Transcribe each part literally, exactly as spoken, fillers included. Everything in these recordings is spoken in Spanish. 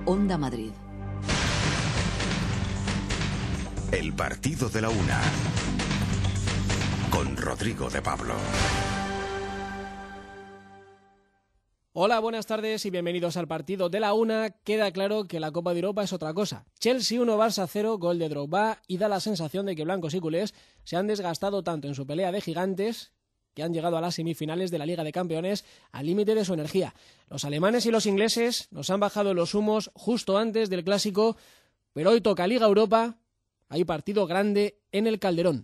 Onda Madrid. El partido de la una, con Rodrigo de Pablo. Hola, buenas tardes y bienvenidos al partido de la una. Queda claro que la Copa de Europa es otra cosa. Chelsea uno, Barça cero, gol de Drogba, y da la sensación de que blancos y culés se han desgastado tanto en su pelea de gigantes que han llegado a las semifinales de la Liga de Campeones al límite de su energía. Los alemanes y los ingleses nos han bajado los humos justo antes del clásico, pero hoy toca Liga Europa. Hay partido grande en el Calderón.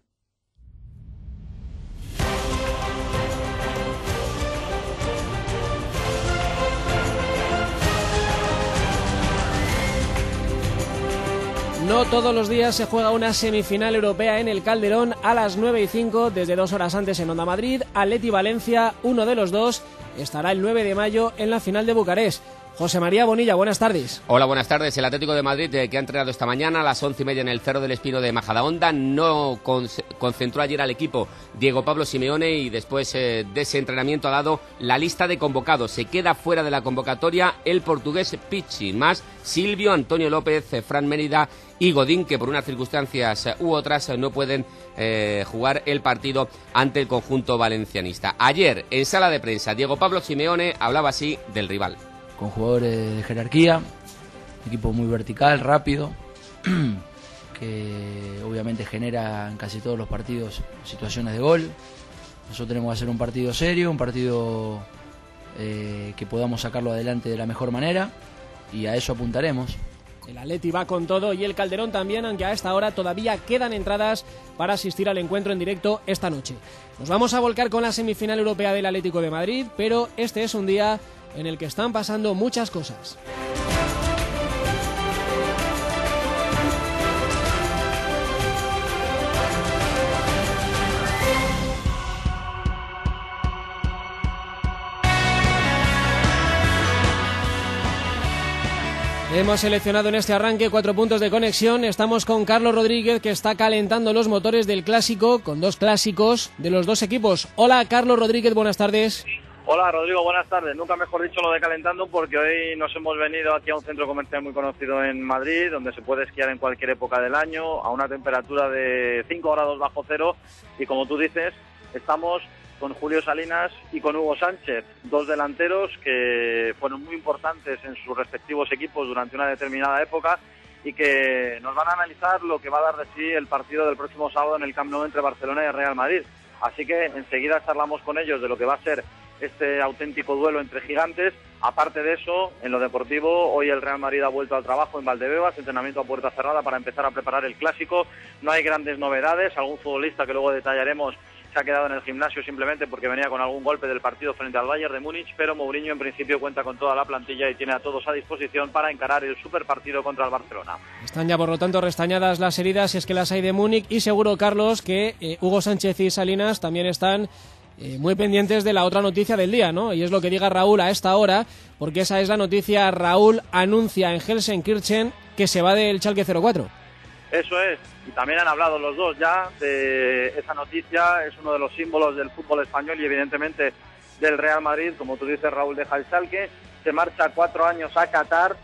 No todos los días se juega una semifinal europea en el Calderón a las nueve y cinco, desde dos horas antes en Onda Madrid. Atleti Valencia, uno de los dos, estará el nueve de mayo en la final de Bucarest. José María Bonilla, buenas tardes. Hola, buenas tardes. El Atlético de Madrid, eh, que ha entrenado esta mañana a las once y media en el Cerro del Espino de Majadahonda, no con, concentró ayer al equipo Diego Pablo Simeone y después eh, de ese entrenamiento ha dado la lista de convocados. Se queda fuera de la convocatoria el portugués Pichi, más Silvio, Antonio López, eh, Fran Mérida y Godín, que por unas circunstancias u otras no pueden eh, jugar el partido ante el conjunto valencianista. Ayer, en sala de prensa, Diego Pablo Simeone hablaba así del rival. Con jugadores de jerarquía, equipo muy vertical, rápido, que obviamente genera en casi todos los partidos situaciones de gol. Nosotros tenemos que hacer un partido serio, un partido eh, que podamos sacarlo adelante de la mejor manera, y a eso apuntaremos. El Atleti va con todo y el Calderón también, aunque a esta hora todavía quedan entradas para asistir al encuentro en directo esta noche. Nos vamos a volcar con la semifinal europea del Atlético de Madrid, pero este es un día en el que están pasando muchas cosas. Hemos seleccionado en este arranque cuatro puntos de conexión. Estamos con Carlos Rodríguez, que está calentando los motores del clásico, con dos clásicos de los dos equipos. Hola, Carlos Rodríguez, buenas tardes. Hola, Rodrigo, buenas tardes. Nunca mejor dicho lo de calentando, porque hoy nos hemos venido aquí a un centro comercial muy conocido en Madrid, donde se puede esquiar en cualquier época del año, a una temperatura de cinco grados bajo cero, y como tú dices, estamos con Julio Salinas y con Hugo Sánchez, dos delanteros que fueron muy importantes en sus respectivos equipos durante una determinada época y que nos van a analizar lo que va a dar de sí el partido del próximo sábado en el Camp Nou entre Barcelona y el Real Madrid. Así que enseguida charlamos con ellos de lo que va a ser este auténtico duelo entre gigantes. Aparte de eso, en lo deportivo, hoy el Real Madrid ha vuelto al trabajo en Valdebebas, entrenamiento a puerta cerrada para empezar a preparar el clásico. No hay grandes novedades, algún futbolista que luego detallaremos se ha quedado en el gimnasio simplemente porque venía con algún golpe del partido frente al Bayern de Múnich, pero Mourinho en principio cuenta con toda la plantilla y tiene a todos a disposición para encarar el superpartido contra el Barcelona. Están ya por lo tanto restañadas las heridas, si es que las hay, de Múnich, y seguro, Carlos, que eh, Hugo Sánchez y Salinas también están Eh, muy pendientes de la otra noticia del día, ¿no? Y es lo que diga Raúl a esta hora, porque esa es la noticia. Raúl anuncia en Gelsenkirchen que se va del Schalke cero cuatro. Eso es, y también han hablado los dos ya de esa noticia. Es uno de los símbolos del fútbol español y evidentemente del Real Madrid. Como tú dices, Raúl deja el Schalke, se marcha cuatro años a Qatar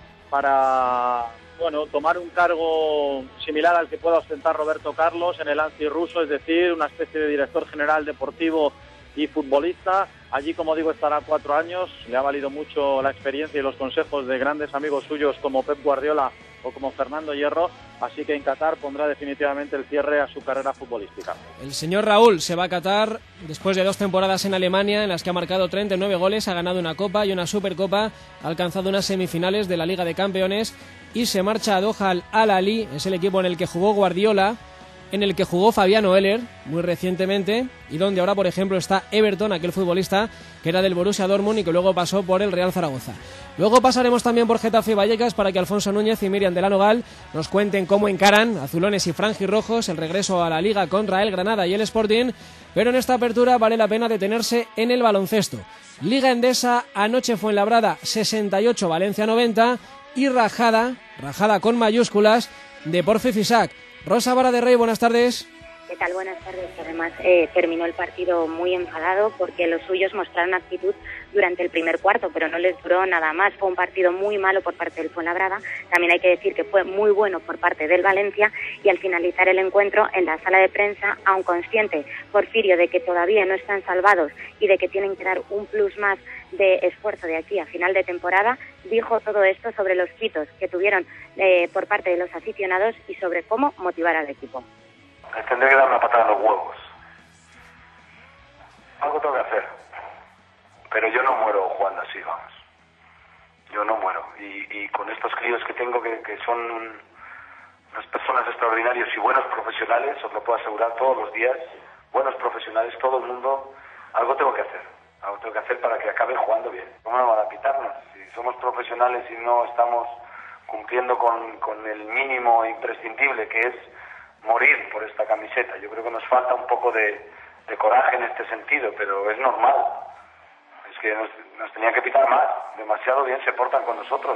para, bueno, tomar un cargo similar al que pueda ostentar Roberto Carlos en el ANSI ruso, es decir, una especie de director general deportivo y futbolista. Allí, como digo, estará cuatro años. Le ha valido mucho la experiencia y los consejos de grandes amigos suyos como Pep Guardiola o como Fernando Hierro, así que en Qatar pondrá definitivamente el cierre a su carrera futbolística. El señor Raúl se va a Qatar después de dos temporadas en Alemania en las que ha marcado treinta y nueve goles, ha ganado una Copa y una Supercopa, ha alcanzado unas semifinales de la Liga de Campeones y se marcha a Doha al Al-Ahly. Es el equipo en el que jugó Guardiola, en el que jugó Fabiano Heller muy recientemente, y donde ahora, por ejemplo, está Everton, aquel futbolista que era del Borussia Dortmund y que luego pasó por el Real Zaragoza. Luego pasaremos también por Getafe y Vallecas para que Alfonso Núñez y Miriam de la Nogal nos cuenten cómo encaran azulones y franjirrojos el regreso a la Liga contra el Granada y el Sporting, pero en esta apertura vale la pena detenerse en el baloncesto. Liga Endesa, anoche Fuenlabrada sesenta y ocho, Valencia noventa, y rajada, rajada con mayúsculas, de Porfi Fisac. Rosa Vara de Rey, buenas tardes. ¿Qué tal? Buenas tardes. Además, eh, terminó el partido muy enfadado porque los suyos mostraron actitud durante el primer cuarto, pero no les duró nada más. Fue un partido muy malo por parte del Fuenlabrada, también hay que decir que fue muy bueno por parte del Valencia, y al finalizar el encuentro en la sala de prensa, aun consciente Porfirio de que todavía no están salvados y de que tienen que dar un plus más de esfuerzo de aquí a final de temporada, dijo todo esto sobre los quitos que tuvieron eh, por parte de los aficionados y sobre cómo motivar al equipo. Les tendré que dar una patada en los huevos. Algo tengo que hacer. Pero yo no muero jugando así, vamos. Yo no muero. Y, y con estos críos que tengo, que, que son unas personas extraordinarias y buenos profesionales, os lo puedo asegurar todos los días, buenos profesionales, todo el mundo, algo tengo que hacer. Algo tengo que hacer para que acaben jugando bien. ¿Cómo no van a pitarnos? Si somos profesionales y no estamos cumpliendo con, con el mínimo imprescindible, que es morir por esta camiseta. Yo creo que nos falta un poco de, de coraje en este sentido, pero es normal. Es que nos, nos tenían que pitar más. Demasiado bien se portan con nosotros.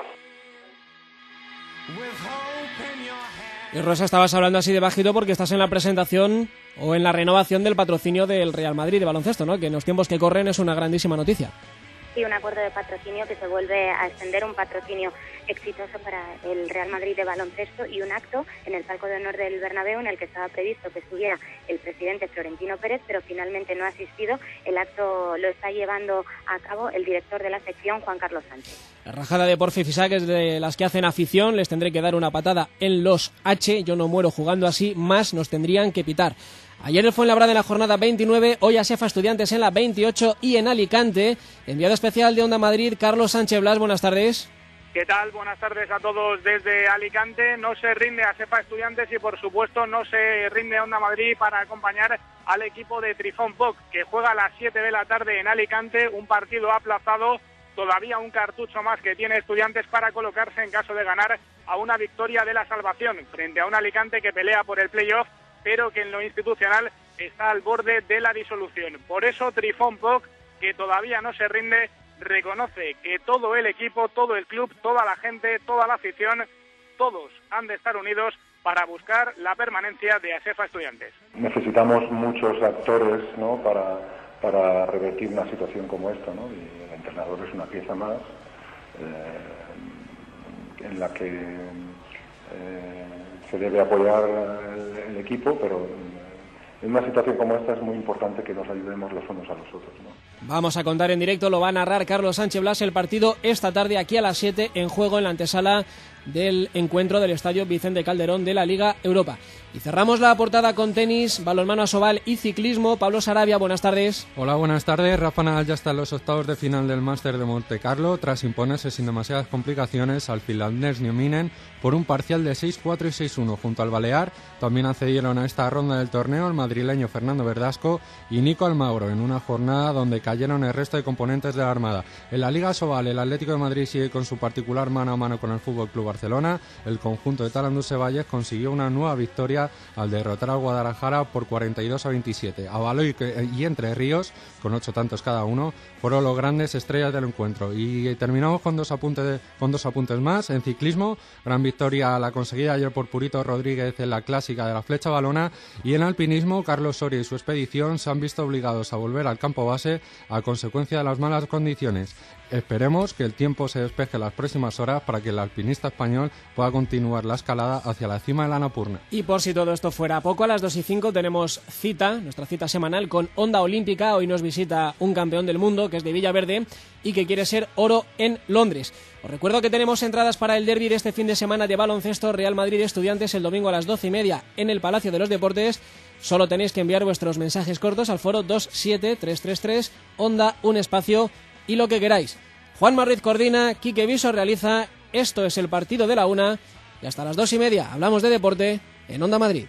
Y Rosa, estabas hablando así de bajito porque estás en la presentación o en la renovación del patrocinio del Real Madrid de baloncesto, ¿no? Que en los tiempos que corren es una grandísima noticia. Sí, un acuerdo de patrocinio que se vuelve a extender, un patrocinio exitoso para el Real Madrid de baloncesto, y un acto en el palco de honor del Bernabéu en el que estaba previsto que estuviera el presidente Florentino Pérez, pero finalmente no ha asistido. El acto lo está llevando a cabo el director de la sección, Juan Carlos Sánchez. La rajada de Porfi Fisac es de las que hacen afición, les tendré que dar una patada en los H, yo no muero jugando así, más nos tendrían que pitar. Ayer el Fuenlabrada en la jornada veintinueve, hoy Asefa Estudiantes en la veintiocho y en Alicante. Enviado especial de Onda Madrid, Carlos Sánchez Blas, buenas tardes. ¿Qué tal? Buenas tardes a todos desde Alicante. No se rinde Asefa Estudiantes y, por supuesto, no se rinde Onda Madrid para acompañar al equipo de Trifón Poc, que juega a las siete de la tarde en Alicante, un partido aplazado, todavía un cartucho más que tiene Estudiantes para colocarse en caso de ganar a una victoria de la salvación frente a un Alicante que pelea por el playoff, pero que en lo institucional está al borde de la disolución. Por eso Trifón Poc, que todavía no se rinde, reconoce que todo el equipo, todo el club, toda la gente, toda la afición, todos han de estar unidos para buscar la permanencia de Asefa Estudiantes. Necesitamos muchos actores, ¿no?, para, para revertir una situación como esta, ¿no? Y el entrenador es una pieza más eh, en la que eh, se debe apoyar el, el equipo, pero en una situación como esta es muy importante que nos ayudemos los unos a los otros, ¿no? Vamos a contar en directo, lo va a narrar Carlos Sánchez Blas, el partido esta tarde aquí a las siete, en juego en la antesala del encuentro del Estadio Vicente Calderón de la Liga Europa. Y cerramos la portada con tenis, balonmano asobal y ciclismo. Pablo Sarabia, buenas tardes. Hola, buenas tardes. Rafa Nadal ya está en los octavos de final del Máster de Monte Carlo tras imponerse sin demasiadas complicaciones al finlandés Nieminen por un parcial de seis cuatro y seis uno junto al Balear. También accedieron a esta ronda del torneo el madrileño Fernando Verdasco y Nico Almagro, en una jornada donde cayeron el resto de componentes de la Armada. En la Liga Asobal, el Atlético de Madrid sigue con su particular mano a mano con el F C Club Barcelona. El conjunto de Talanduse Valles consiguió una nueva victoria al derrotar al Guadalajara por cuarenta y dos a veintisiete. Avaloy y Entre Ríos, con ocho tantos cada uno, fueron los grandes estrellas del encuentro. Y terminamos con dos apuntes, de, con dos apuntes más. En ciclismo, gran victoria la conseguida ayer por Purito Rodríguez en la clásica de la Flecha Valona. Y en alpinismo, Carlos Soria y su expedición se han visto obligados a volver al campo base a consecuencia de las malas condiciones. Esperemos que el tiempo se despeje las próximas horas para que el alpinista español pueda continuar la escalada hacia la cima de la Annapurna. Y por si todo esto fuera poco, a las dos y cinco tenemos cita, nuestra cita semanal con Onda Olímpica. Hoy nos visita un campeón del mundo que es de Villaverde y que quiere ser oro en Londres. Os recuerdo que tenemos entradas para el derbi de este fin de semana de baloncesto Real Madrid Estudiantes el domingo a las doce y media en el Palacio de los Deportes. Solo tenéis que enviar vuestros mensajes cortos al foro dos siete tres tres tres, Onda, un espacio y lo que queráis. Juan Marriz coordina, Quique Viso realiza. Esto es el partido de la una y hasta las dos y media hablamos de deporte en Onda Madrid.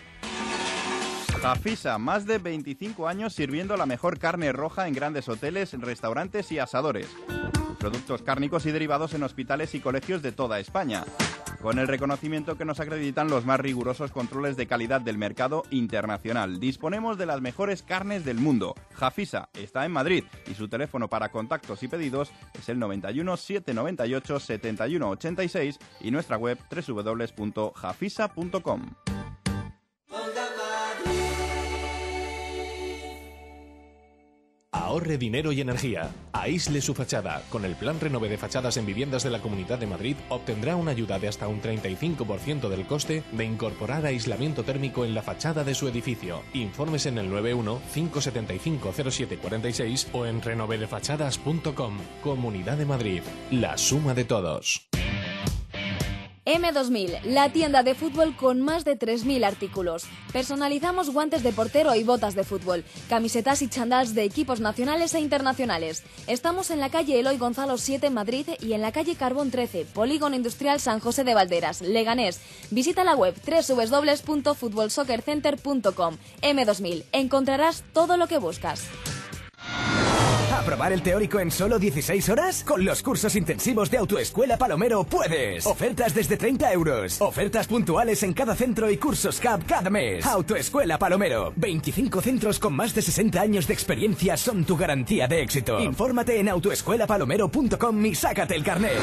Jafisa, más de veinticinco años sirviendo la mejor carne roja en grandes hoteles, restaurantes y asadores. Productos cárnicos y derivados en hospitales y colegios de toda España, con el reconocimiento que nos acreditan los más rigurosos controles de calidad del mercado internacional. Disponemos de las mejores carnes del mundo. Jafisa está en Madrid y su teléfono para contactos y pedidos es el noventa y uno, setecientos noventa y ocho, setenta y uno ochenta y seis y nuestra web doble u doble u doble u punto jafisa punto com. Ahora Ahorre dinero y energía. Aísle su fachada. Con el plan Renove de fachadas en viviendas de la Comunidad de Madrid obtendrá una ayuda de hasta un treinta y cinco por ciento del coste de incorporar aislamiento térmico en la fachada de su edificio. Informes en el nueve uno cinco siete cinco cero siete cuatro seis o en renove de fachadas punto com. Comunidad de Madrid. La suma de todos. M dos mil, la tienda de fútbol con más de tres mil artículos. Personalizamos guantes de portero y botas de fútbol, camisetas y chandals de equipos nacionales e internacionales. Estamos en la calle Eloy Gonzalo siete en Madrid y en la calle Carbón trece, Polígono Industrial San José de Valderas, Leganés. Visita la web doble u doble u doble u punto fútbol soccer center punto com. M dos mil, encontrarás todo lo que buscas. ¿Aprobar el teórico en solo dieciséis horas? Con los cursos intensivos de Autoescuela Palomero puedes. Ofertas desde treinta euros. Ofertas puntuales en cada centro y cursos C A P cada mes. Autoescuela Palomero. veinticinco centros con más de sesenta años de experiencia son tu garantía de éxito. Infórmate en autoescuela palomero punto com y sácate el carnet.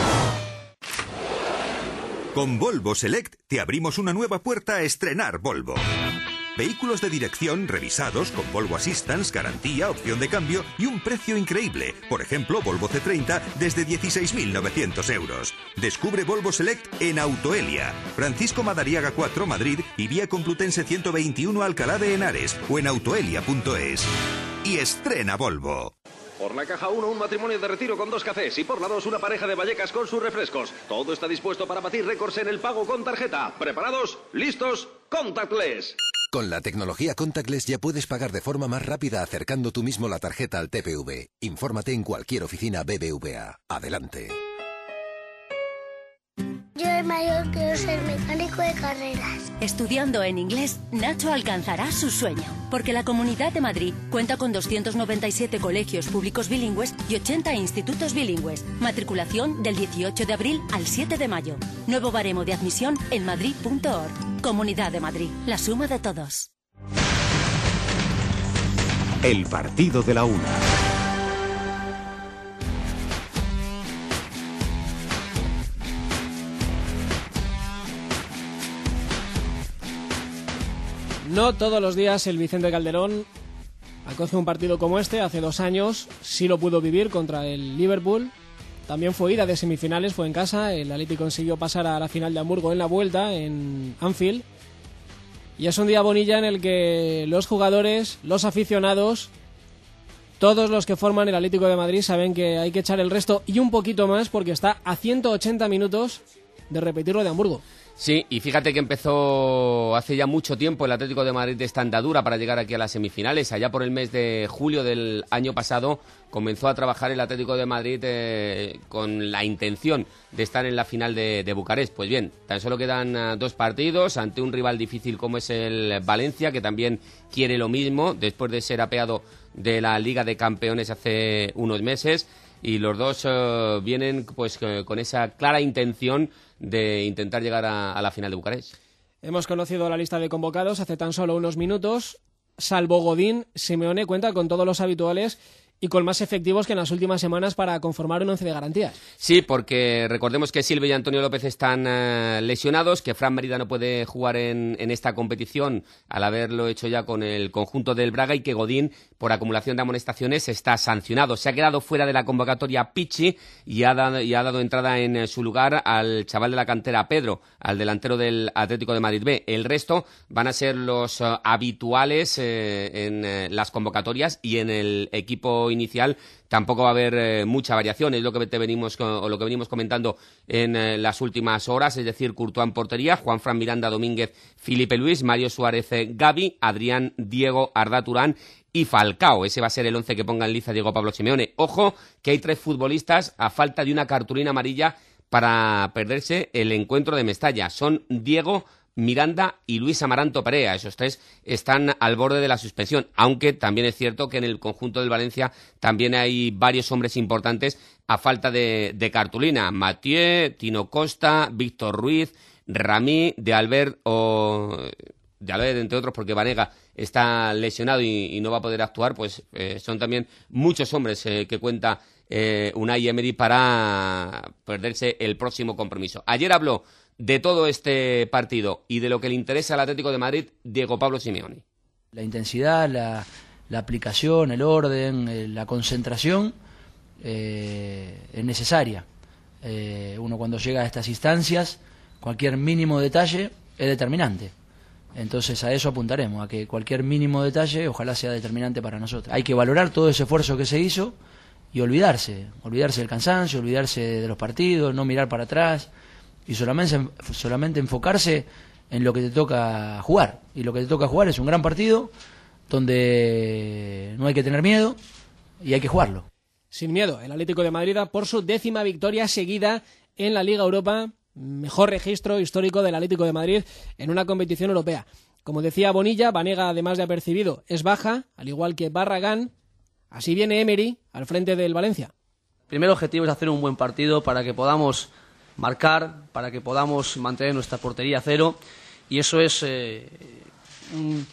Con Volvo Select te abrimos una nueva puerta a estrenar Volvo. Vehículos de dirección revisados con Volvo Assistance, garantía, opción de cambio y un precio increíble. Por ejemplo, Volvo C treinta desde dieciséis mil novecientos euros. Descubre Volvo Select en Autoelia, Francisco Madariaga cuatro, Madrid y vía Complutense ciento veintiuno, Alcalá de Henares o en autoelia punto es. Y estrena Volvo. Por la caja uno, un matrimonio de retiro con dos cafés y por la dos, una pareja de Vallecas con sus refrescos. Todo está dispuesto para batir récords en el pago con tarjeta. ¿Preparados? ¿Listos? ¡Contactless! Con la tecnología Contactless ya puedes pagar de forma más rápida acercando tú mismo la tarjeta al T P V. Infórmate en cualquier oficina B B V A. Adelante. Yo de mayor quiero ser mecánico de carreras. Estudiando en inglés, Nacho alcanzará su sueño, porque la Comunidad de Madrid cuenta con doscientos noventa y siete colegios públicos bilingües y ochenta institutos bilingües. Matriculación del dieciocho de abril al siete de mayo. Nuevo baremo de admisión en madrid punto org. Comunidad de Madrid, la suma de todos. El partido de la una. No todos los días el Vicente Calderón acoge un partido como este. Hace dos años sí lo pudo vivir contra el Liverpool. También fue ida de semifinales, fue en casa. El Atleti consiguió pasar a la final de Hamburgo en la vuelta, en Anfield. Y es un día bonilla en el que los jugadores, los aficionados, todos los que forman el Atlético de Madrid saben que hay que echar el resto y un poquito más porque está a ciento ochenta minutos de repetirlo de Hamburgo. Sí, y fíjate que empezó hace ya mucho tiempo el Atlético de Madrid esta andadura para llegar aquí a las semifinales. Allá por el mes de julio del año pasado comenzó a trabajar el Atlético de Madrid eh, con la intención de estar en la final de, de Bucarest. Pues bien, tan solo quedan uh, dos partidos ante un rival difícil como es el Valencia, que también quiere lo mismo después de ser apeado de la Liga de Campeones hace unos meses. Y los dos uh, vienen pues con esa clara intención de intentar llegar a, a la final de Bucarest. Hemos conocido la lista de convocados hace tan solo unos minutos. Salvo Godín, Simeone cuenta con todos los habituales y con más efectivos que en las últimas semanas para conformar un once de garantías. Sí, porque recordemos que Silva y Antonio López están uh, lesionados, que Fran Merida no puede jugar en, en esta competición al haberlo hecho ya con el conjunto del Braga y que Godín, por acumulación de amonestaciones, está sancionado. Se ha quedado fuera de la convocatoria Pichi y ha dado, y ha dado entrada en uh, su lugar al chaval de la cantera Pedro, al delantero del Atlético de Madrid B. El resto van a ser los uh, habituales eh, en eh, las convocatorias y en el equipo inicial tampoco va a haber eh, mucha variación, es lo que te venimos o lo que venimos comentando en eh, las últimas horas, es decir, Courtois en portería, Juanfran, Miranda, Domínguez, Felipe Luis, Mario Suárez, eh, Gavi, Adrián, Diego, Arda Turán y Falcao. Ese va a ser el once que ponga en liza Diego Pablo Simeone. Ojo que hay tres futbolistas a falta de una cartulina amarilla para perderse el encuentro de Mestalla. Son Diego, Miranda y Luis Amaranto Perea. Esos tres están al borde de la suspensión, aunque también es cierto que en el conjunto del Valencia también hay varios hombres importantes a falta de, de cartulina. Mathieu, Tino Costa, Víctor Ruiz, Ramí, De Albert o... De Albert, entre otros, porque Vanega está lesionado y, y no va a poder actuar, pues eh, son también muchos hombres eh, que cuenta eh, Unai Emery para perderse el próximo compromiso. Ayer habló de todo este partido y de lo que le interesa al Atlético de Madrid, Diego Pablo Simeone. La intensidad, la, la aplicación, el orden, eh, la concentración eh, es necesaria. Eh, uno cuando llega a estas instancias, cualquier mínimo detalle es determinante. Entonces a eso apuntaremos, a que cualquier mínimo detalle ojalá sea determinante para nosotros. Hay que valorar todo ese esfuerzo que se hizo y olvidarse, olvidarse del cansancio, olvidarse de los partidos, no mirar para atrás y solamente, solamente enfocarse en lo que te toca jugar. Y lo que te toca jugar es un gran partido donde no hay que tener miedo y hay que jugarlo. Sin miedo, el Atlético de Madrid da por su décima victoria seguida en la Liga Europa, mejor registro histórico del Atlético de Madrid en una competición europea. Como decía Bonilla, Banega, además de apercibido, es baja, al igual que Barragán. Así viene Emery al frente del Valencia. El primer objetivo es hacer un buen partido para que podamos marcar, para que podamos mantener nuestra portería a cero, y eso es eh, un,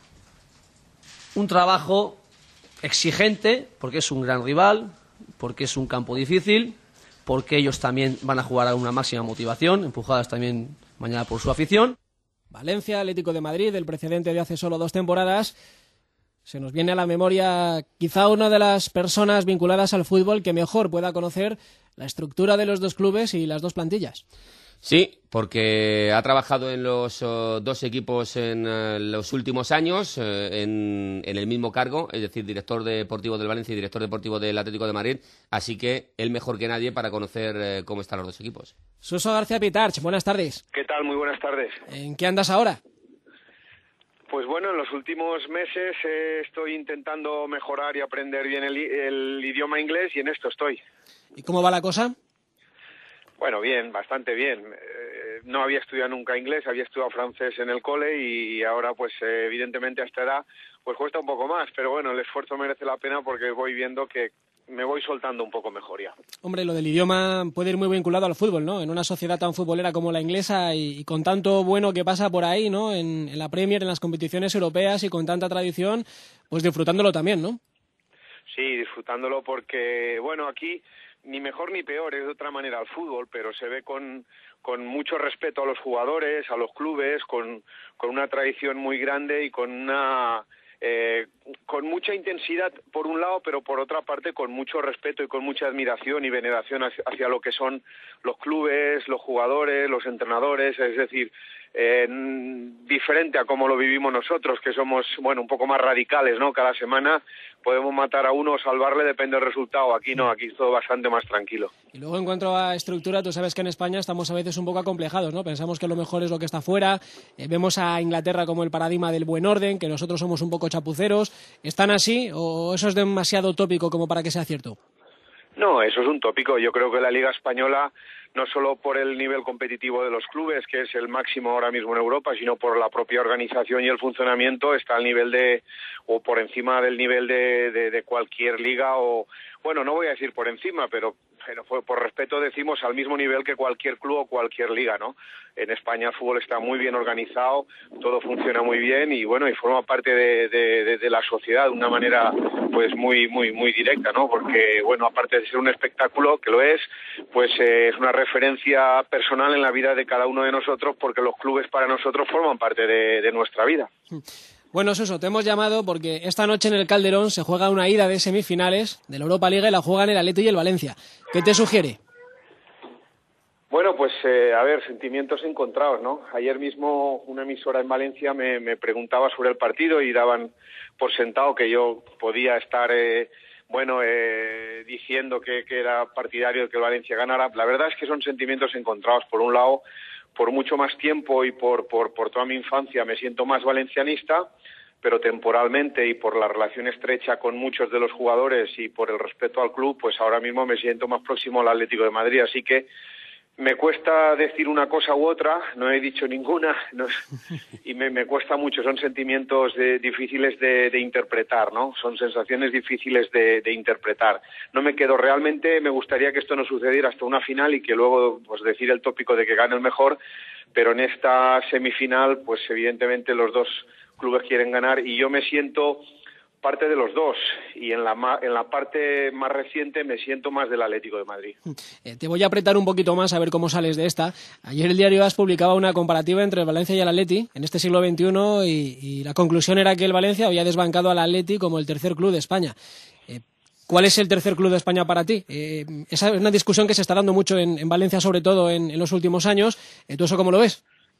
un trabajo exigente, porque es un gran rival, porque es un campo difícil, porque ellos también van a jugar a una máxima motivación, empujadas también mañana por su afición. Valencia, Atlético de Madrid, el precedente de hace solo dos temporadas. Se nos viene a la memoria quizá una de las personas vinculadas al fútbol que mejor pueda conocer la estructura de los dos clubes y las dos plantillas. Sí, porque ha trabajado en los uh, dos equipos en uh, los últimos años, uh, en, en el mismo cargo, es decir, director deportivo del Valencia y director deportivo del Atlético de Madrid, así que él mejor que nadie para conocer uh, cómo están los dos equipos. Suso García Pitarch, buenas tardes. ¿Qué tal? Muy buenas tardes. ¿En qué andas ahora? Pues bueno, en los últimos meses eh, estoy intentando mejorar y aprender bien el, el idioma inglés y en esto estoy. ¿Y cómo va la cosa? Bueno, bien, bastante bien. Eh, no había estudiado nunca inglés, había estudiado francés en el cole y ahora pues eh, evidentemente a esta edad pues cuesta un poco más, pero bueno, el esfuerzo merece la pena porque voy viendo que me voy soltando un poco mejor ya. Hombre, lo del idioma puede ir muy vinculado al fútbol, ¿no? En una sociedad tan futbolera como la inglesa y, y con tanto bueno que pasa por ahí, ¿no? En, en la Premier, en las competiciones europeas y con tanta tradición, pues disfrutándolo también, ¿no? Sí, disfrutándolo porque, bueno, aquí ni mejor ni peor, es de otra manera el fútbol, pero se ve con, con mucho respeto a los jugadores, a los clubes, con, con una tradición muy grande y con una... Eh, con mucha intensidad por un lado, pero por otra parte con mucho respeto y con mucha admiración y veneración hacia, hacia lo que son los clubes, los jugadores, los entrenadores, es decir, eh, diferente a como lo vivimos nosotros, que somos, bueno, un poco más radicales, ¿no? Cada semana podemos matar a uno o salvarle, depende del resultado. Aquí no, aquí es todo bastante más tranquilo. Y luego en cuanto a estructura, tú sabes que en España estamos a veces un poco acomplejados, ¿no? Pensamos que lo mejor es lo que está fuera, eh, vemos a Inglaterra como el paradigma del buen orden, que nosotros somos un poco chapuceros. ¿Están así o eso es demasiado tópico como para que sea cierto? No, eso es un tópico. Yo creo que la Liga Española, no solo por el nivel competitivo de los clubes, que es el máximo ahora mismo en Europa, sino por la propia organización y el funcionamiento, está al nivel de, o por encima del nivel de, de, de cualquier liga, o, bueno, no voy a decir por encima, pero, pero por, por respeto decimos al mismo nivel que cualquier club o cualquier liga, ¿no? En España el fútbol está muy bien organizado, todo funciona muy bien y, bueno, y forma parte de, de, de, de la sociedad de una manera, pues, muy, muy, muy directa, ¿no? Porque, bueno, aparte de ser un espectáculo, que lo es, pues eh, es una referencia personal en la vida de cada uno de nosotros, porque los clubes para nosotros forman parte de, de nuestra vida. Bueno, Suso, te hemos llamado porque esta noche en el Calderón se juega una ida de semifinales de la Europa League y la juegan el Atleti y el Valencia. ¿Qué te sugiere? Bueno, pues eh, a ver, sentimientos encontrados, ¿no? Ayer mismo una emisora en Valencia me, me preguntaba sobre el partido y daban por sentado que yo podía estar, eh, bueno, eh, diciendo que, que era partidario de que el Valencia ganara. La verdad es que son sentimientos encontrados. Por un lado, por mucho más tiempo y por, por, por toda mi infancia me siento más valencianista, pero temporalmente y por la relación estrecha con muchos de los jugadores y por el respeto al club, pues ahora mismo me siento más próximo al Atlético de Madrid. Así que me cuesta decir una cosa u otra, no he dicho ninguna, no, y me, me cuesta mucho, son sentimientos de, difíciles de, de interpretar, ¿no? Son sensaciones difíciles de, de interpretar. No me quedo, realmente me gustaría que esto no sucediera hasta una final y que luego, pues, decir el tópico de que gane el mejor, pero en esta semifinal, pues evidentemente los dos clubes quieren ganar y yo me siento parte de los dos, y en la, ma- en la parte más reciente me siento más del Atlético de Madrid. Eh, te voy a apretar un poquito más a ver cómo sales de esta. Ayer el diario AS publicaba una comparativa entre el Valencia y el Atleti en este siglo veintiuno y, y la conclusión era que el Valencia había desbancado al Atleti como el tercer club de España. Eh, ¿Cuál es el tercer club de España para ti? Eh, esa es una discusión que se está dando mucho en, en Valencia, sobre todo en, en los últimos años. Eh, ¿Tú eso cómo lo ves?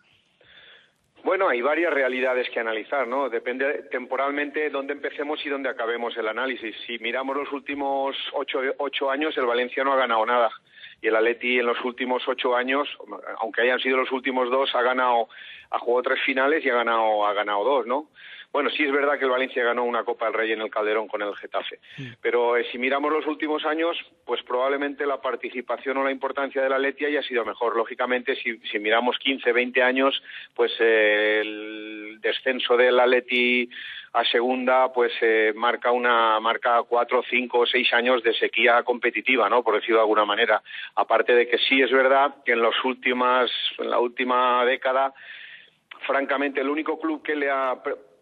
Bueno, hay varias realidades que analizar, ¿no? Depende temporalmente dónde empecemos y dónde acabemos el análisis. Si miramos los últimos ocho, ocho años, el Valencia no ha ganado nada. Y el Atleti en los últimos ocho años, aunque hayan sido los últimos dos, ha ganado, ha jugado tres finales y ha ganado, ha ganado dos, ¿no? Bueno, sí es verdad que el Valencia ganó una Copa del Rey en el Calderón con el Getafe, pero eh, si miramos los últimos años, pues probablemente la participación o la importancia del Atleti haya sido mejor. Lógicamente, si, si miramos quince, veinte años, pues eh, el descenso del Atleti a segunda, pues eh, marca una marca cuatro, cinco, seis años de sequía competitiva, ¿no? Por decirlo de alguna manera. Aparte de que sí es verdad que en las últimas, en la última década, francamente, el único club que le ha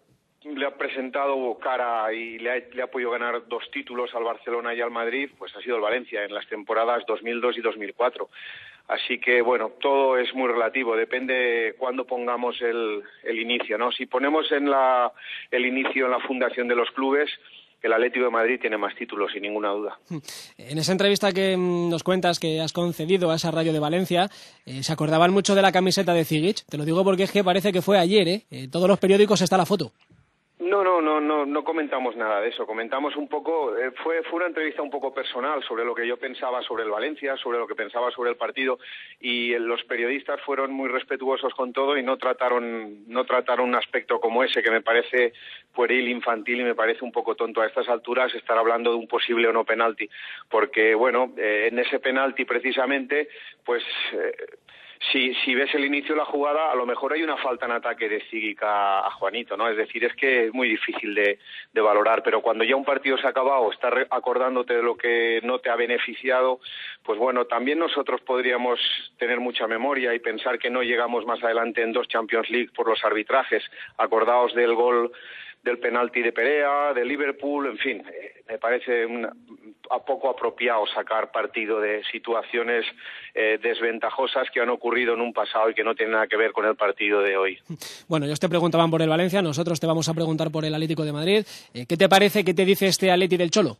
le ha presentado cara y le ha, le ha podido ganar dos títulos al Barcelona y al Madrid, pues ha sido el Valencia en las temporadas dos mil dos y dos mil cuatro. Así que, bueno, todo es muy relativo, depende cuándo pongamos el, el inicio, ¿no? Si ponemos en la, el inicio en la fundación de los clubes, el Atlético de Madrid tiene más títulos, sin ninguna duda. En esa entrevista que nos cuentas que has concedido a esa radio de Valencia, eh, se acordaban mucho de la camiseta de Zigic. Te lo digo porque es que parece que fue ayer, ¿eh? En todos los periódicos está la foto. No, no, no, no, no comentamos nada de eso. Comentamos un poco, eh, fue, fue una entrevista un poco personal sobre lo que yo pensaba sobre el Valencia, sobre lo que pensaba sobre el partido, y eh, los periodistas fueron muy respetuosos con todo y no trataron, no trataron un aspecto como ese que me parece pueril, infantil y me parece un poco tonto a estas alturas estar hablando de un posible o no penalti, porque bueno, eh, en ese penalti precisamente, pues eh, Si, si ves el inicio de la jugada, a lo mejor hay una falta en ataque de Zigic a, a Juanito, ¿no? Es decir, es que es muy difícil de, de valorar, pero cuando ya un partido se ha acabado, estás acordándote de lo que no te ha beneficiado, pues bueno, también nosotros podríamos tener mucha memoria y pensar que no llegamos más adelante en dos Champions League por los arbitrajes. Acordaos del gol del penalti de Perea, de Liverpool, en fin, eh, me parece una, a poco apropiado sacar partido de situaciones eh, desventajosas que han ocurrido en un pasado y que no tienen nada que ver con el partido de hoy. Bueno, ellos te preguntaban por el Valencia, nosotros te vamos a preguntar por el Atlético de Madrid. Eh, ¿Qué te parece, qué te dice este Atleti del Cholo?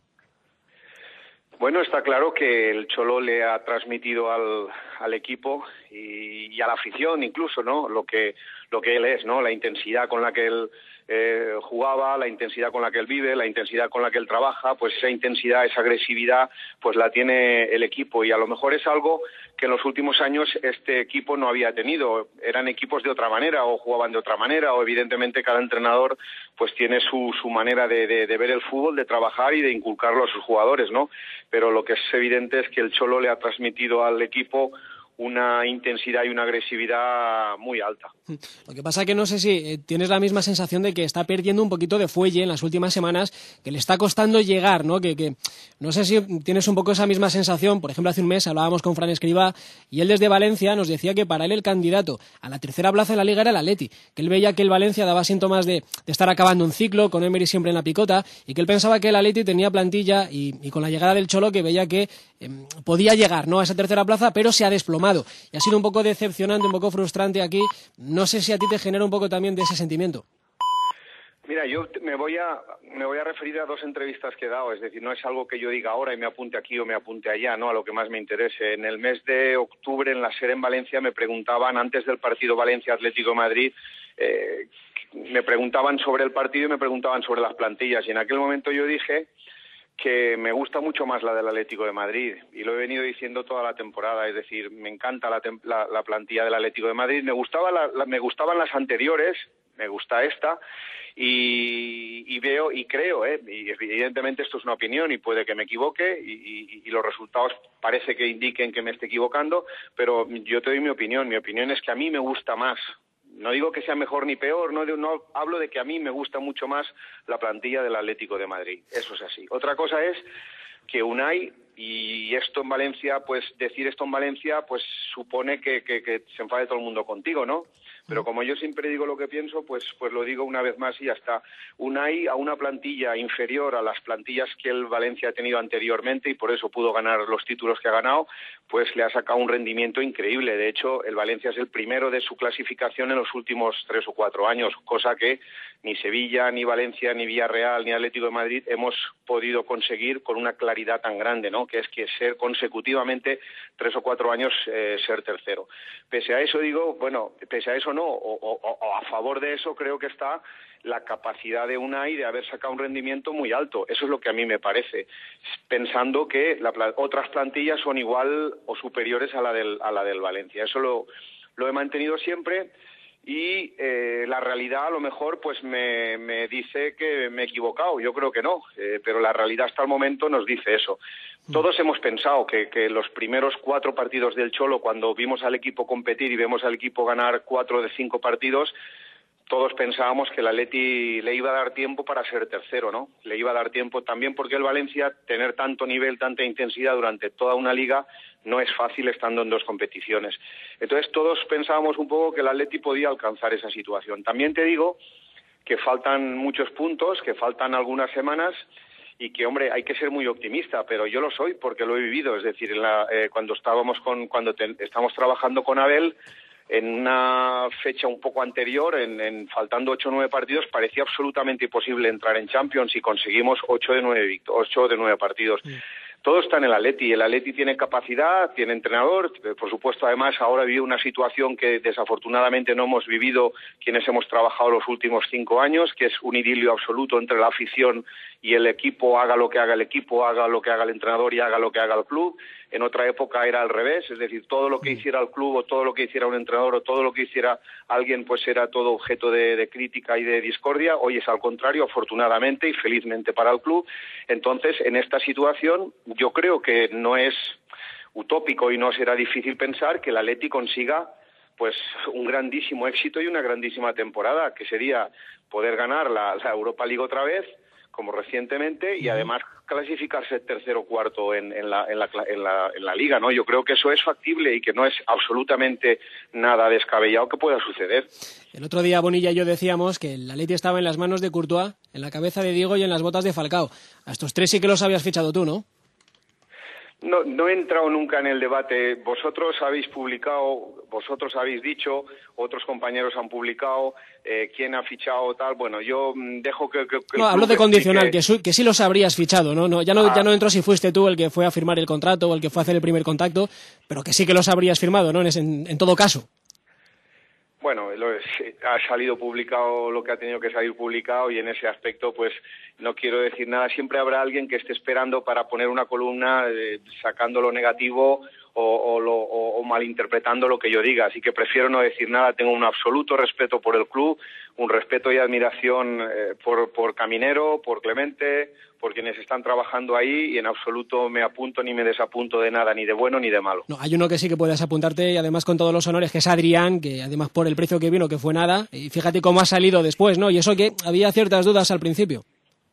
Bueno, está claro que el Cholo le ha transmitido al, al equipo y, y a la afición incluso, ¿no? Lo que, lo que él es, ¿no? La intensidad con la que él eh, jugaba, la intensidad con la que él vive, la intensidad con la que él trabaja, pues esa intensidad, esa agresividad, pues la tiene el equipo y a lo mejor es algo que en los últimos años este equipo no había tenido. Eran equipos de otra manera o jugaban de otra manera o evidentemente cada entrenador pues tiene su, su manera de, de, de ver el fútbol, de trabajar y de inculcarlo a sus jugadores, ¿no? Pero lo que es evidente es que el Cholo le ha transmitido al equipo una intensidad y una agresividad muy alta. Lo que pasa es que no sé si eh, tienes la misma sensación de que está perdiendo un poquito de fuelle en las últimas semanas, que le está costando llegar, ¿no? Que, que no sé si tienes un poco esa misma sensación. Por ejemplo, hace un mes hablábamos con Fran Escribá y él desde Valencia nos decía que para él el candidato a la tercera plaza de la Liga era el Atleti, que él veía que el Valencia daba síntomas de, de estar acabando un ciclo, con Emery siempre en la picota, y que él pensaba que el Atleti tenía plantilla y, y con la llegada del Cholo que veía que eh, podía llegar, ¿no?, a esa tercera plaza, pero se ha desplomado. Y ha sido un poco decepcionante, un poco frustrante aquí. No sé si a ti te genera un poco también de ese sentimiento. Mira, yo me voy a me voy a referir a dos entrevistas que he dado, es decir, no es algo que yo diga ahora y me apunte aquí o me apunte allá, no, a lo que más me interese. En el mes de octubre, en la SER en Valencia, me preguntaban, antes del partido Valencia-Atlético de Madrid, eh, me preguntaban sobre el partido y me preguntaban sobre las plantillas. Y en aquel momento yo dije que me gusta mucho más la del Atlético de Madrid y lo he venido diciendo toda la temporada, es decir, me encanta la, la, la plantilla del Atlético de Madrid, me gustaba la, la, me gustaban las anteriores, me gusta esta y, y veo y creo, ¿eh? Y evidentemente esto es una opinión y puede que me equivoque y, y, y los resultados parece que indiquen que me esté equivocando, pero yo te doy mi opinión, mi opinión es que a mí me gusta más. No digo que sea mejor ni peor, no, no hablo de que a mí me gusta mucho más la plantilla del Atlético de Madrid, eso es así. Otra cosa es que Unai, y esto en Valencia, pues decir esto en Valencia, pues supone que, que, que se enfade todo el mundo contigo, ¿no? Pero como yo siempre digo lo que pienso, pues, pues lo digo una vez más y ya está. Unai a una plantilla inferior a las plantillas que el Valencia ha tenido anteriormente y por eso pudo ganar los títulos que ha ganado, pues le ha sacado un rendimiento increíble. De hecho, el Valencia es el primero de su clasificación en los últimos tres o cuatro años, cosa que ni Sevilla, ni Valencia, ni Villarreal, ni Atlético de Madrid hemos podido conseguir con una claridad tan grande, ¿no? Que es que ser consecutivamente tres o cuatro años eh, ser tercero. Pese a eso digo, bueno, pese a eso no, o, o, o a favor de eso creo que está la capacidad de Unai de haber sacado un rendimiento muy alto. Eso es lo que a mí me parece, pensando que la, otras plantillas son igual o superiores a la del, a la del Valencia. Eso lo, lo he mantenido siempre y eh, la realidad a lo mejor pues me, me dice que me he equivocado. Yo creo que no, eh, pero la realidad hasta el momento nos dice eso. Todos hemos pensado que, que los primeros cuatro partidos del Cholo, cuando vimos al equipo competir y vemos al equipo ganar cuatro de cinco partidos, todos pensábamos que el Atleti le iba a dar tiempo para ser tercero, ¿no? Le iba a dar tiempo también porque el Valencia, tener tanto nivel, tanta intensidad durante toda una liga, no es fácil estando en dos competiciones. Entonces todos pensábamos un poco que el Atleti podía alcanzar esa situación. También te digo que faltan muchos puntos, que faltan algunas semanas y que, hombre, hay que ser muy optimista, pero yo lo soy porque lo he vivido. Es decir, en la, eh, cuando estábamos con, cuando te, estamos trabajando con Abel, en una fecha un poco anterior, en, en faltando ocho o nueve partidos, parecía absolutamente imposible entrar en Champions y conseguimos ocho de nueve, ocho de nueve partidos. Sí. Todo está en el Atleti. El Atleti tiene capacidad, tiene entrenador. Por supuesto, además, ahora vive una situación que desafortunadamente no hemos vivido quienes hemos trabajado los últimos cinco años, que es un idilio absoluto entre la afición y el equipo, haga lo que haga el equipo, haga lo que haga el entrenador y haga lo que haga el club. En otra época era al revés, es decir, todo lo que hiciera el club o todo lo que hiciera un entrenador o todo lo que hiciera alguien, pues era todo objeto de, de crítica y de discordia. Hoy es al contrario, afortunadamente y felizmente para el club. Entonces, en esta situación, yo creo que no es utópico y no será difícil pensar que el Atleti consiga pues un grandísimo éxito y una grandísima temporada, que sería poder ganar la, la Europa League otra vez, como recientemente, y además clasificarse tercero o cuarto en, en, la, en, la, en, la, en la Liga, ¿no? Yo creo que eso es factible y que no es absolutamente nada descabellado que pueda suceder. El otro día Bonilla y yo decíamos que el Atleti estaba en las manos de Courtois, en la cabeza de Diego y en las botas de Falcao. A estos tres sí que los habías fichado tú, ¿no? No, no he entrado nunca en el debate. Vosotros habéis publicado, vosotros habéis dicho, otros compañeros han publicado, eh, quién ha fichado tal. Bueno, yo dejo que... que, que no, hablo de condicional, que, que, que sí los habrías fichado, ¿no? no ya no, ah. ya no entro si fuiste tú el que fue a firmar el contrato o el que fue a hacer el primer contacto, pero que sí que los habrías firmado, ¿no? En, en, en todo caso. Bueno, lo, ha salido publicado lo que ha tenido que salir publicado y en ese aspecto pues no quiero decir nada. Siempre habrá alguien que esté esperando para poner una columna eh, sacando lo negativo o, o, lo, o, o malinterpretando lo que yo diga. Así que prefiero no decir nada. Tengo un absoluto respeto por el club, un respeto y admiración eh, por, por Caminero, por Clemente, por quienes están trabajando ahí y en absoluto me apunto ni me desapunto de nada, ni de bueno ni de malo. No, hay uno que sí que puedes apuntarte y además con todos los honores, que es Adrián, que además por el precio que vino, que fue nada, y fíjate cómo ha salido después, ¿no? Y eso que había ciertas dudas al principio.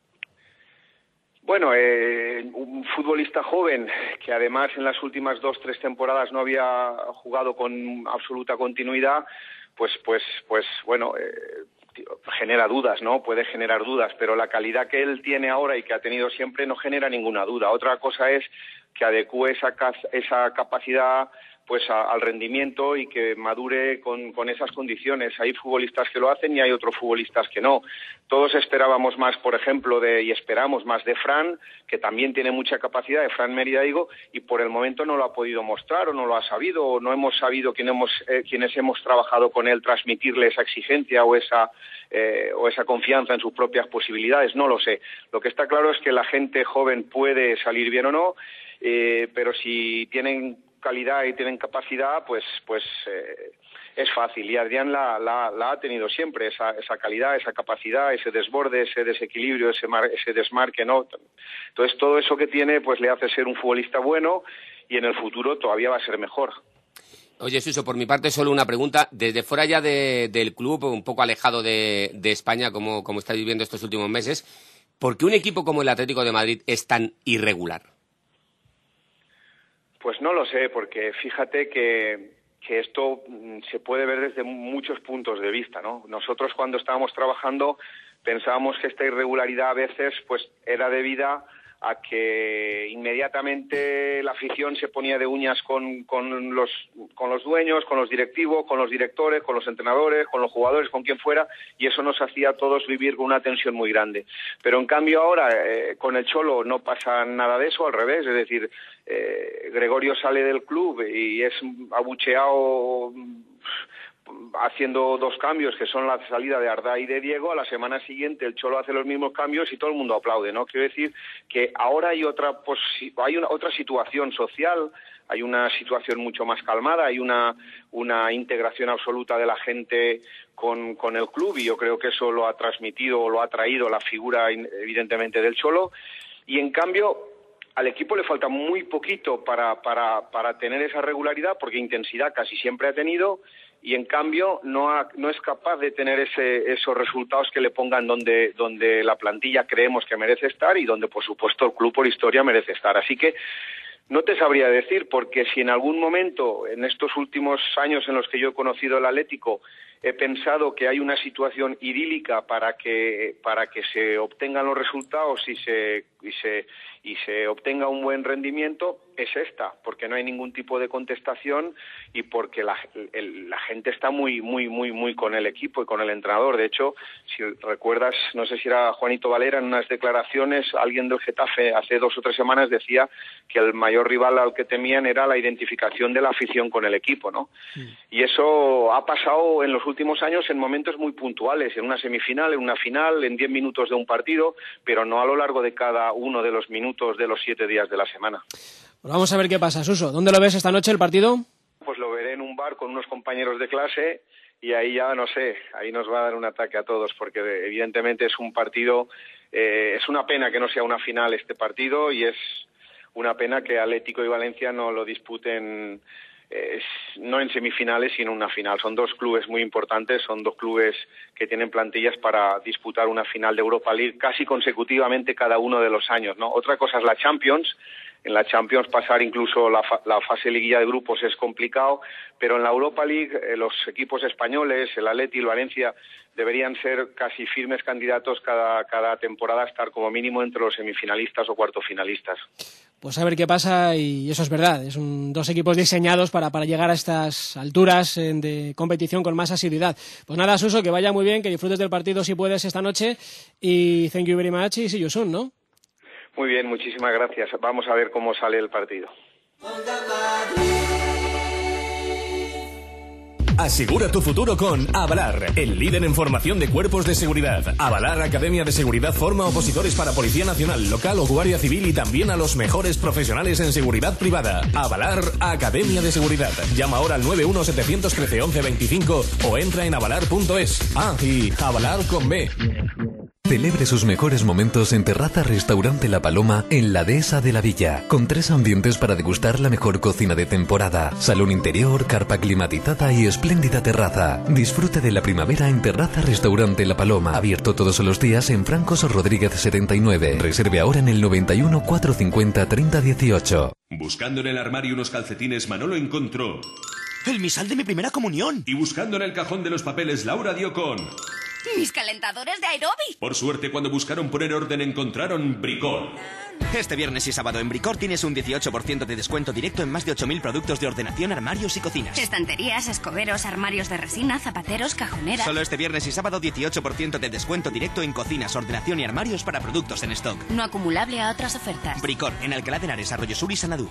Bueno, eh, un futbolista joven que además en las últimas dos, tres temporadas no había jugado con absoluta continuidad, pues, pues, pues, bueno... Eh, genera dudas, ¿no? Puede generar dudas, pero la calidad que él tiene ahora y que ha tenido siempre no genera ninguna duda. Otra cosa es que adecue esa, esa capacidad pues a, al rendimiento y que madure con, con esas condiciones. Hay futbolistas que lo hacen y hay otros futbolistas que no. Todos esperábamos más, por ejemplo, de y esperamos más de Fran, que también tiene mucha capacidad, de Fran Mérida, digo, y por el momento no lo ha podido mostrar o no lo ha sabido o no hemos sabido quien hemos, eh, quienes hemos trabajado con él transmitirle esa exigencia o esa, eh, o esa confianza en sus propias posibilidades. No lo sé. Lo que está claro es que la gente joven puede salir bien o no, eh, pero si tienen calidad y tienen capacidad, pues pues eh, es fácil. Y Adrián la, la, la ha tenido siempre, esa, esa calidad, esa capacidad, ese desborde, ese desequilibrio, ese, mar, ese desmarque, ¿no? Entonces todo eso que tiene pues le hace ser un futbolista bueno y en el futuro todavía va a ser mejor. Oye, Suso, por mi parte solo una pregunta. Desde fuera ya de, del club, un poco alejado de, de España, como, como estáis viviendo estos últimos meses, ¿por qué un equipo como el Atlético de Madrid es tan irregular? Pues no lo sé, porque fíjate que que esto se puede ver desde muchos puntos de vista, ¿no? Nosotros cuando estábamos trabajando pensábamos que esta irregularidad a veces pues era debida a que inmediatamente la afición se ponía de uñas con, con, los, con los dueños, con los directivos, con los directores, con los entrenadores, con los jugadores, con quien fuera, y eso nos hacía a todos vivir con una tensión muy grande. Pero en cambio ahora, eh, con el Cholo no pasa nada de eso, al revés, es decir, eh, Gregorio sale del club y es abucheado haciendo dos cambios, que son la salida de Arda y de Diego. A la semana siguiente el Cholo hace los mismos cambios y todo el mundo aplaude, ¿no? Quiero decir que ahora hay otra hay una otra situación social, hay una situación mucho más calmada, hay una una integración absoluta de la gente con, con el club, y yo creo que eso lo ha transmitido o lo ha traído la figura evidentemente del Cholo. Y en cambio al equipo le falta muy poquito para para para tener esa regularidad, porque intensidad casi siempre ha tenido, y en cambio no ha, no es capaz de tener ese, esos resultados que le pongan donde, donde la plantilla creemos que merece estar y donde, por supuesto, el club por historia merece estar. Así que no te sabría decir, porque si en algún momento, en estos últimos años en los que yo he conocido el Atlético, he pensado que hay una situación idílica para que para que se obtengan los resultados y se y se y se obtenga un buen rendimiento, es esta, porque no hay ningún tipo de contestación y porque la, el, la gente está muy muy muy muy con el equipo y con el entrenador. De hecho, si recuerdas, no sé si era Juanito Valera, en unas declaraciones alguien del Getafe hace dos o tres semanas decía que el mayor rival al que temían era la identificación de la afición con el equipo, ¿no? Sí. Y eso ha pasado en los últimos años en momentos muy puntuales, en una semifinal, en una final, en diez minutos de un partido, pero no a lo largo de cada uno de los minutos de los siete días de la semana. Pues vamos a ver qué pasa, Suso. ¿Dónde lo ves esta noche el partido? Pues lo veré en un bar con unos compañeros de clase y ahí ya no sé, ahí nos va a dar un ataque a todos, porque evidentemente es un partido, eh, es una pena que no sea una final este partido, y es una pena que Atlético y Valencia no lo disputen eh, no en semifinales sino en una final. Son dos clubes muy importantes, son dos clubes que tienen plantillas para disputar una final de Europa League casi consecutivamente cada uno de los años, ¿no? Otra cosa es la Champions. En la Champions pasar incluso la, fa la fase liguilla de grupos es complicado, pero en la Europa League eh, los equipos españoles, el Atleti y el Valencia, deberían ser casi firmes candidatos cada, cada temporada a estar como mínimo entre los semifinalistas o cuartofinalistas. Pues a ver qué pasa, y eso es verdad, es un, dos equipos diseñados para, para llegar a estas alturas eh, de competición con más asiduidad. Pues nada, Suso, que vaya muy bien, que disfrutes del partido si puedes esta noche, y thank you very much y see you soon, ¿no? Muy bien, muchísimas gracias. Vamos a ver cómo sale el partido. Asegura tu futuro con Avalar, el líder en formación de cuerpos de seguridad. Avalar Academia de Seguridad forma opositores para Policía Nacional, Local o Guardia Civil, y también a los mejores profesionales en seguridad privada. Avalar Academia de Seguridad. Llama ahora al nueve uno siete uno tres once veinticinco o entra en avalar punto es. Ah, y Avalar con B. Celebre sus mejores momentos en Terraza Restaurante La Paloma en la Dehesa de la Villa, con tres ambientes para degustar la mejor cocina de temporada: salón interior, carpa climatizada y espléndida terraza. Disfrute de la primavera en Terraza Restaurante La Paloma, abierto todos los días en Francos Rodríguez setenta y nueve. Reserve ahora en el noventa y uno, cuatrocientos cincuenta, treinta dieciocho. Buscando en el armario unos calcetines, Manolo encontró el misal de mi primera comunión. Y buscando en el cajón de los papeles, Laura dio con mis calentadores de Aerobi. Por suerte, cuando buscaron poner orden, encontraron Bricor. Este viernes y sábado en Bricor tienes un dieciocho por ciento de descuento directo en más de ocho mil productos de ordenación, armarios y cocinas. Estanterías, escoberos, armarios de resina, zapateros, cajoneras. Solo este viernes y sábado dieciocho por ciento de descuento directo en cocinas, ordenación y armarios para productos en stock. No acumulable a otras ofertas. Bricor, en Alcalá de Henares, Arroyo Sur y Sanadú.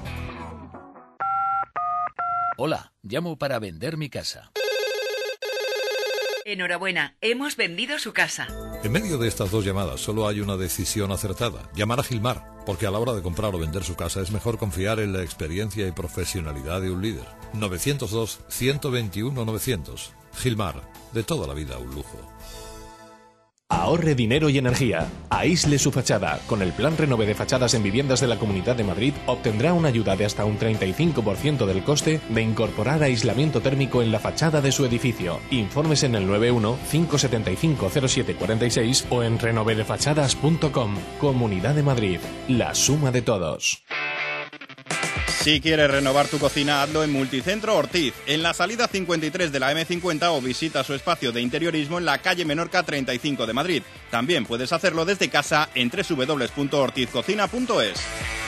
Hola, llamo para vender mi casa. Enhorabuena, hemos vendido su casa. En medio de estas dos llamadas solo hay una decisión acertada: llamar a Gilmar, porque a la hora de comprar o vender su casa es mejor confiar en la experiencia y profesionalidad de un líder. novecientos dos, ciento veintiuno, novecientos. Gilmar, de toda la vida un lujo. Ahorre dinero y energía. Aísle su fachada. Con el plan Renove de fachadas en viviendas de la Comunidad de Madrid obtendrá una ayuda de hasta un treinta y cinco por ciento del coste de incorporar aislamiento térmico en la fachada de su edificio. Informes en el nueve uno, cinco siete cinco, cero siete cuatro seis o en renove de fachadas punto com. Comunidad de Madrid. La suma de todos. Si quieres renovar tu cocina, hazlo en Multicentro Ortiz, en la salida cincuenta y tres de la eme cincuenta, o visita su espacio de interiorismo en la calle Menorca treinta y cinco de Madrid. También puedes hacerlo desde casa en doble u doble u doble u punto ortiz cocina punto es.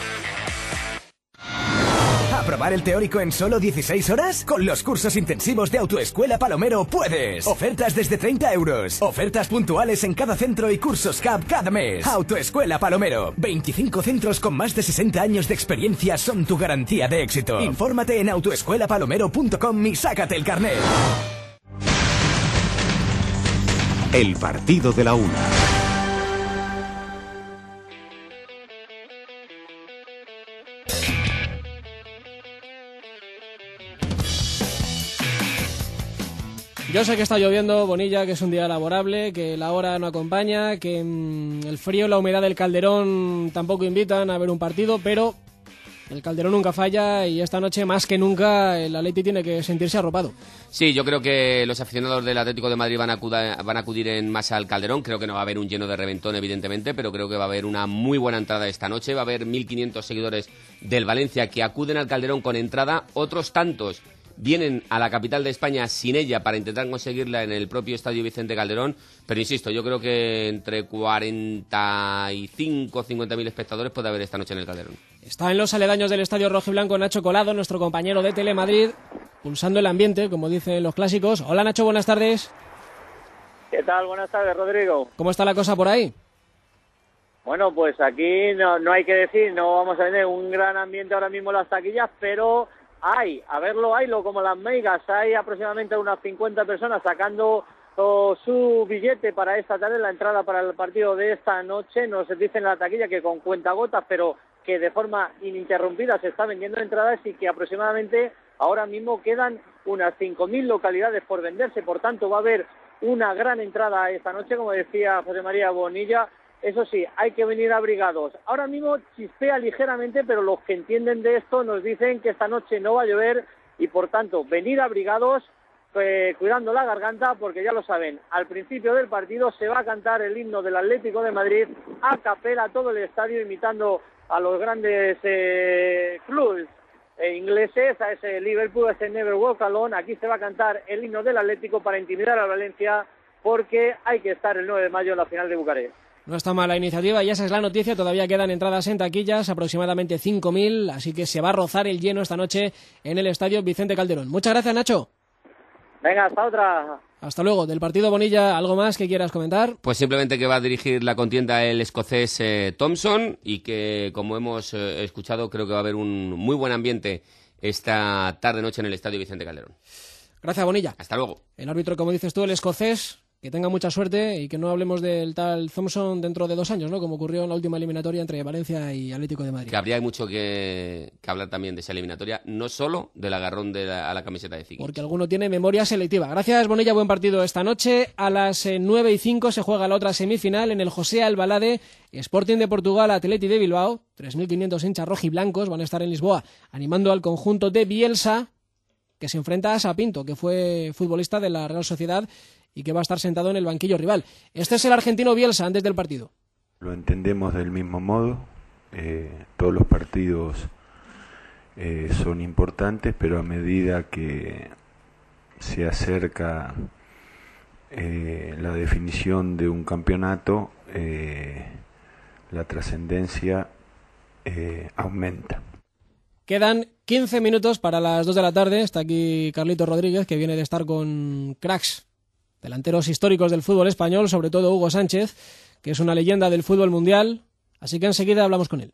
¿Aprobar el teórico en solo dieciséis horas? Con los cursos intensivos de Autoescuela Palomero puedes. Ofertas desde treinta euros. Ofertas puntuales en cada centro y cursos C A P cada mes. Autoescuela Palomero. veinticinco centros con más de sesenta años de experiencia son tu garantía de éxito. Infórmate en autoescuela palomero punto com y sácate el carnet. El partido de la una. Yo sé que está lloviendo, Bonilla, que es un día laborable, que la hora no acompaña, que mmm, el frío y la humedad del Calderón tampoco invitan a ver un partido, pero el Calderón nunca falla y esta noche más que nunca el Atleti tiene que sentirse arropado. Sí, yo creo que los aficionados del Atlético de Madrid van a, acuda, van a acudir en masa al Calderón. Creo que no va a haber un lleno de reventón, evidentemente, pero creo que va a haber una muy buena entrada esta noche. Va a haber mil quinientos seguidores del Valencia que acuden al Calderón con entrada. Otros tantos vienen a la capital de España sin ella para intentar conseguirla en el propio Estadio Vicente Calderón, pero insisto, yo creo que entre cuarenta y cinco o cincuenta mil espectadores puede haber esta noche en el Calderón. Está en los aledaños del Estadio Rojiblanco Nacho Colado, nuestro compañero de Telemadrid, pulsando el ambiente, como dicen los clásicos. Hola Nacho, buenas tardes. ¿Qué tal? Buenas tardes, Rodrigo. ¿Cómo está la cosa por ahí? Bueno, pues aquí no, no hay que decir, no vamos a tener un gran ambiente ahora mismo en las taquillas, pero hay, a verlo, haylo, como las meigas, hay aproximadamente unas cincuenta personas sacando oh, su billete para esta tarde, la entrada para el partido de esta noche. Nos dicen en la taquilla que con cuentagotas, pero que de forma ininterrumpida se está vendiendo entradas y que aproximadamente ahora mismo quedan unas cinco mil localidades por venderse, por tanto va a haber una gran entrada esta noche, como decía José María Bonilla. Eso sí, hay que venir abrigados. Ahora mismo chispea ligeramente, pero los que entienden de esto nos dicen que esta noche no va a llover y por tanto venir abrigados, eh, cuidando la garganta, porque ya lo saben, al principio del partido se va a cantar el himno del Atlético de Madrid a capela todo el estadio, imitando a los grandes eh, clubes eh, ingleses, a ese Liverpool, a ese Never Walk Alone. Aquí se va a cantar el himno del Atlético para intimidar a Valencia, porque hay que estar el nueve de mayo en la final de Bucarest. No está mala iniciativa y esa es la noticia. Todavía quedan entradas en taquillas, aproximadamente cinco mil, así que se va a rozar el lleno esta noche en el Estadio Vicente Calderón. Muchas gracias, Nacho. Venga, hasta otra. Hasta luego. Del partido, Bonilla, ¿algo más que quieras comentar? Pues simplemente que va a dirigir la contienda el escocés eh, Thompson y que, como hemos eh, escuchado, creo que va a haber un muy buen ambiente esta tarde-noche en el Estadio Vicente Calderón. Gracias, Bonilla. Hasta luego. El árbitro, como dices tú, el escocés. Que tenga mucha suerte y que no hablemos del tal Thompson dentro de dos años, ¿no? Como ocurrió en la última eliminatoria entre Valencia y Atlético de Madrid. Que habría mucho que, que hablar también de esa eliminatoria, no solo del agarrón de la, a la camiseta de Ziggy. Porque alguno tiene memoria selectiva. Gracias, Bonilla, buen partido esta noche. A las eh, nueve y cinco se juega la otra semifinal en el José Albalade, Sporting de Portugal, Atleti de Bilbao. tres mil quinientos hinchas rojiblancos van a estar en Lisboa animando al conjunto de Bielsa, que se enfrenta a Sapinto, que fue futbolista de la Real Sociedad y que va a estar sentado en el banquillo rival. Este es el argentino Bielsa antes del partido. Lo entendemos del mismo modo, eh, todos los partidos eh, son importantes, pero a medida que se acerca eh, la definición de un campeonato, eh, la trascendencia eh, aumenta. Quedan quince minutos para las dos de la tarde. Está aquí Carlito Rodríguez, que viene de estar con cracks, delanteros históricos del fútbol español, sobre todo Hugo Sánchez, que es una leyenda del fútbol mundial. Así que enseguida hablamos con él.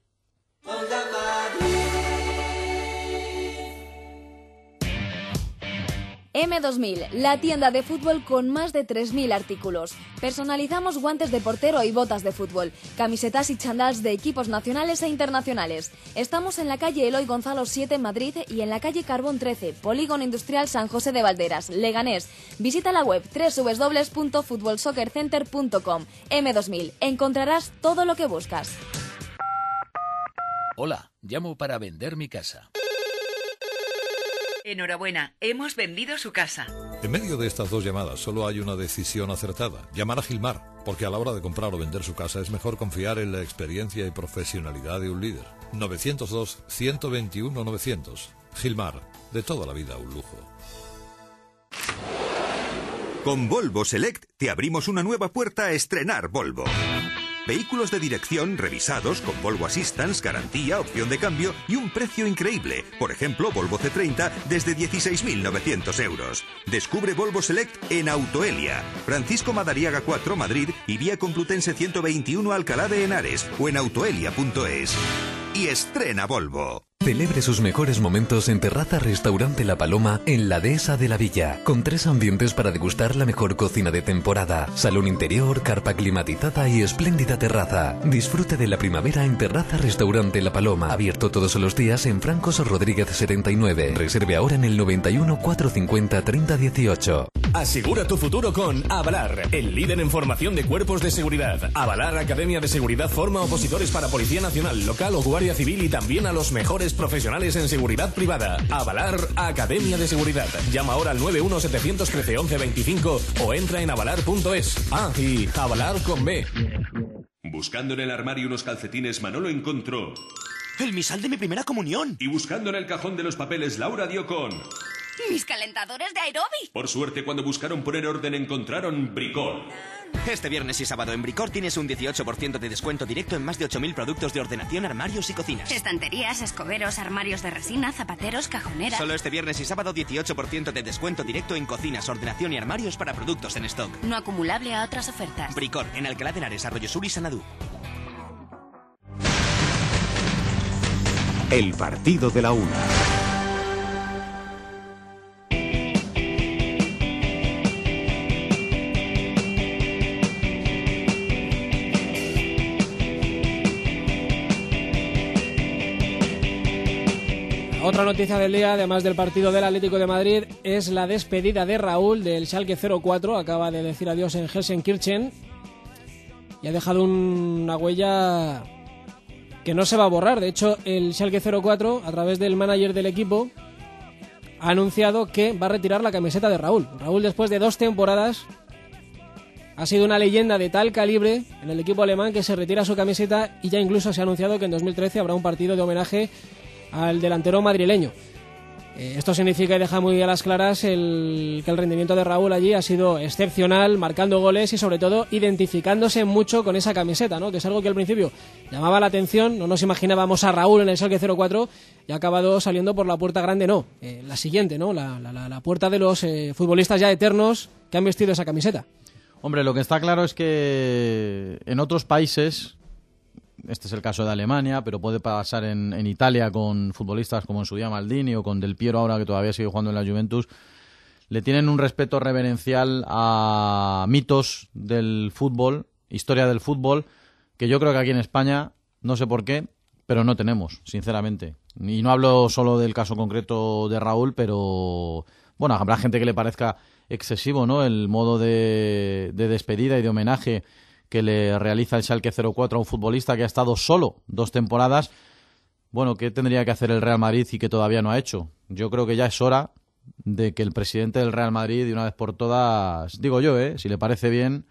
eme dos mil, la tienda de fútbol con más de tres mil artículos. Personalizamos guantes de portero y botas de fútbol, camisetas y chandals de equipos nacionales e internacionales. Estamos en la calle Eloy Gonzalo siete, Madrid, y en la calle Carbón trece, Polígono Industrial San José de Valderas, Leganés. Visita la web doble u doble u doble u punto fútbol soccer center punto com. eme dos mil, encontrarás todo lo que buscas. Hola, llamo para vender mi casa. Enhorabuena, hemos vendido su casa. En medio de estas dos llamadas solo hay una decisión acertada: llamar a Gilmar, porque a la hora de comprar o vender su casa es mejor confiar en la experiencia y profesionalidad de un líder. novecientos dos, ciento veintiuno, novecientos. Gilmar, de toda la vida un lujo. Con Volvo Select te abrimos una nueva puerta a estrenar Volvo. Vehículos de dirección revisados con Volvo Assistance, garantía, opción de cambio y un precio increíble. Por ejemplo, Volvo C treinta desde dieciséis mil novecientos euros. Descubre Volvo Select en Autoelia, Francisco Madariaga cuatro, Madrid y vía Complutense ciento veintiuno, Alcalá de Henares o en autoelia punto es. Y estrena Volvo. Celebre sus mejores momentos en Terraza Restaurante La Paloma en la Dehesa de la Villa, con tres ambientes para degustar la mejor cocina de temporada, salón interior, carpa climatizada y espléndida terraza. Disfrute de la primavera en Terraza Restaurante La Paloma, abierto todos los días en Francos Rodríguez setenta y nueve. Reserve ahora en el noventa y uno, cuatrocientos cincuenta, treinta dieciocho. Asegura tu futuro con Avalar, el líder en formación de cuerpos de seguridad. Avalar Academia de Seguridad forma opositores para Policía Nacional, Local o Guardia Civil y también a los mejores profesionales en seguridad privada. Avalar Academia de Seguridad. Llama ahora al nueve uno siete uno tres, once veinticinco o entra en avalar punto es. Ah, y Avalar con B. Buscando en el armario unos calcetines, Manolo encontró el misal de mi primera comunión. Y buscando en el cajón de los papeles, Laura dio con mis calentadores de Aerobi. Por suerte, cuando buscaron poner orden, encontraron Bricol. Este viernes y sábado en Bricor tienes un dieciocho por ciento de descuento directo en más de ocho mil productos de ordenación, armarios y cocinas. Estanterías, escoberos, armarios de resina, zapateros, cajoneras. Solo este viernes y sábado dieciocho por ciento de descuento directo en cocinas, ordenación y armarios para productos en stock. No acumulable a otras ofertas. Bricor, en Alcalá de Henares, Arroyo Sur y Sanadú. El partido de la una. Otra noticia del día, además del partido del Atlético de Madrid, es la despedida de Raúl del Schalke cero cuatro. Acaba de decir adiós en Gelsenkirchen y ha dejado una huella que no se va a borrar. De hecho, el Schalke cero cuatro, a través del manager del equipo, ha anunciado que va a retirar la camiseta de Raúl. Raúl, después de dos temporadas, ha sido una leyenda de tal calibre en el equipo alemán que se retira su camiseta y ya incluso se ha anunciado que en dos mil trece habrá un partido de homenaje al delantero madrileño. Eh, esto significa y deja muy a las claras el, que el rendimiento de Raúl allí ha sido excepcional, marcando goles y sobre todo identificándose mucho con esa camiseta, ¿no? Que es algo que al principio llamaba la atención. No nos imaginábamos a Raúl en el Schalke cero cuatro y ha acabado saliendo por la puerta grande, no, eh, la siguiente, ¿no? La, la, la puerta de los eh, futbolistas ya eternos que han vestido esa camiseta. Hombre, lo que está claro es que en otros países, este es el caso de Alemania, pero puede pasar en, en Italia con futbolistas como en su día Maldini o con Del Piero ahora que todavía sigue jugando en la Juventus, le tienen un respeto reverencial a mitos del fútbol, historia del fútbol, que yo creo que aquí en España, no sé por qué, pero no tenemos, sinceramente. Y no hablo solo del caso concreto de Raúl, pero bueno, habrá gente que le parezca excesivo, ¿no?, el modo de, de despedida y de homenaje que le realiza el Schalke cero cuatro a un futbolista que ha estado solo dos temporadas. Bueno, ¿qué tendría que hacer el Real Madrid y que todavía no ha hecho? Yo creo que ya es hora de que el presidente del Real Madrid, de una vez por todas, digo yo, ¿eh?, si le parece bien,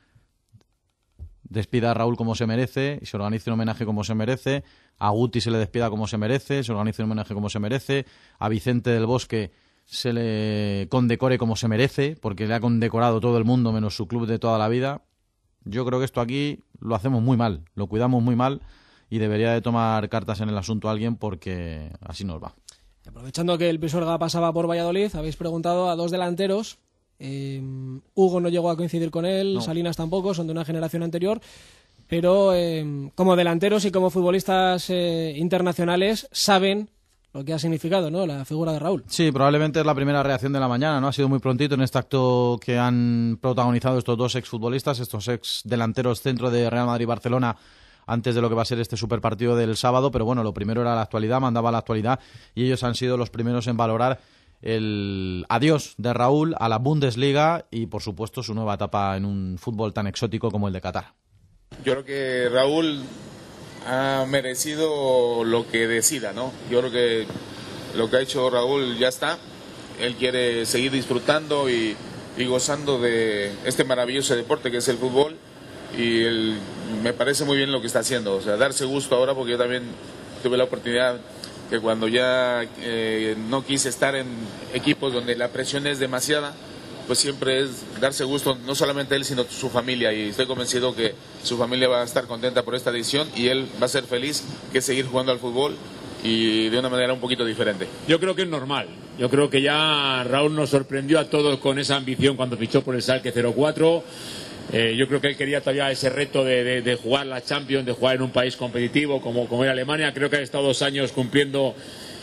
despida a Raúl como se merece y se organice un homenaje como se merece, a Guti se le despida como se merece, se organice un homenaje como se merece, a Vicente del Bosque se le condecore como se merece, porque le ha condecorado todo el mundo menos su club de toda la vida. Yo creo que esto aquí lo hacemos muy mal, lo cuidamos muy mal y debería de tomar cartas en el asunto alguien porque así nos va. Aprovechando que el Pisuerga pasaba por Valladolid, habéis preguntado a dos delanteros. Eh, Hugo no llegó a coincidir con él, no. Salinas tampoco, son de una generación anterior. Pero eh, como delanteros y como futbolistas eh, internacionales saben lo que ha significado, ¿no?, la figura de Raúl. Sí, probablemente es la primera reacción de la mañana, ¿no? Ha sido muy prontito en este acto que han protagonizado estos dos exfutbolistas, estos ex delanteros centro de Real Madrid y Barcelona, antes de lo que va a ser este superpartido del sábado. Pero bueno, lo primero era la actualidad, mandaba la actualidad, y ellos han sido los primeros en valorar el adiós de Raúl a la Bundesliga y, por supuesto, su nueva etapa en un fútbol tan exótico como el de Qatar. Yo creo que Raúl ha merecido lo que decida, ¿no? Yo creo que lo que ha hecho Raúl ya está. Él quiere seguir disfrutando y, y gozando de este maravilloso deporte que es el fútbol. y él, me parece muy bien lo que está haciendo, o sea, darse gusto ahora, porque yo también tuve la oportunidad que cuando ya eh, no quise estar en equipos donde la presión es demasiada, pues siempre es darse gusto, no solamente él, sino su familia, y estoy convencido que su familia va a estar contenta por esta decisión y él va a ser feliz que seguir jugando al fútbol y de una manera un poquito diferente. Yo creo que es normal, yo creo que ya Raúl nos sorprendió a todos con esa ambición cuando fichó por el Schalke cero cuatro. Eh, yo creo que él quería todavía ese reto de, de, de jugar la Champions, de jugar en un país competitivo como, como era Alemania. Creo que ha estado dos años cumpliendo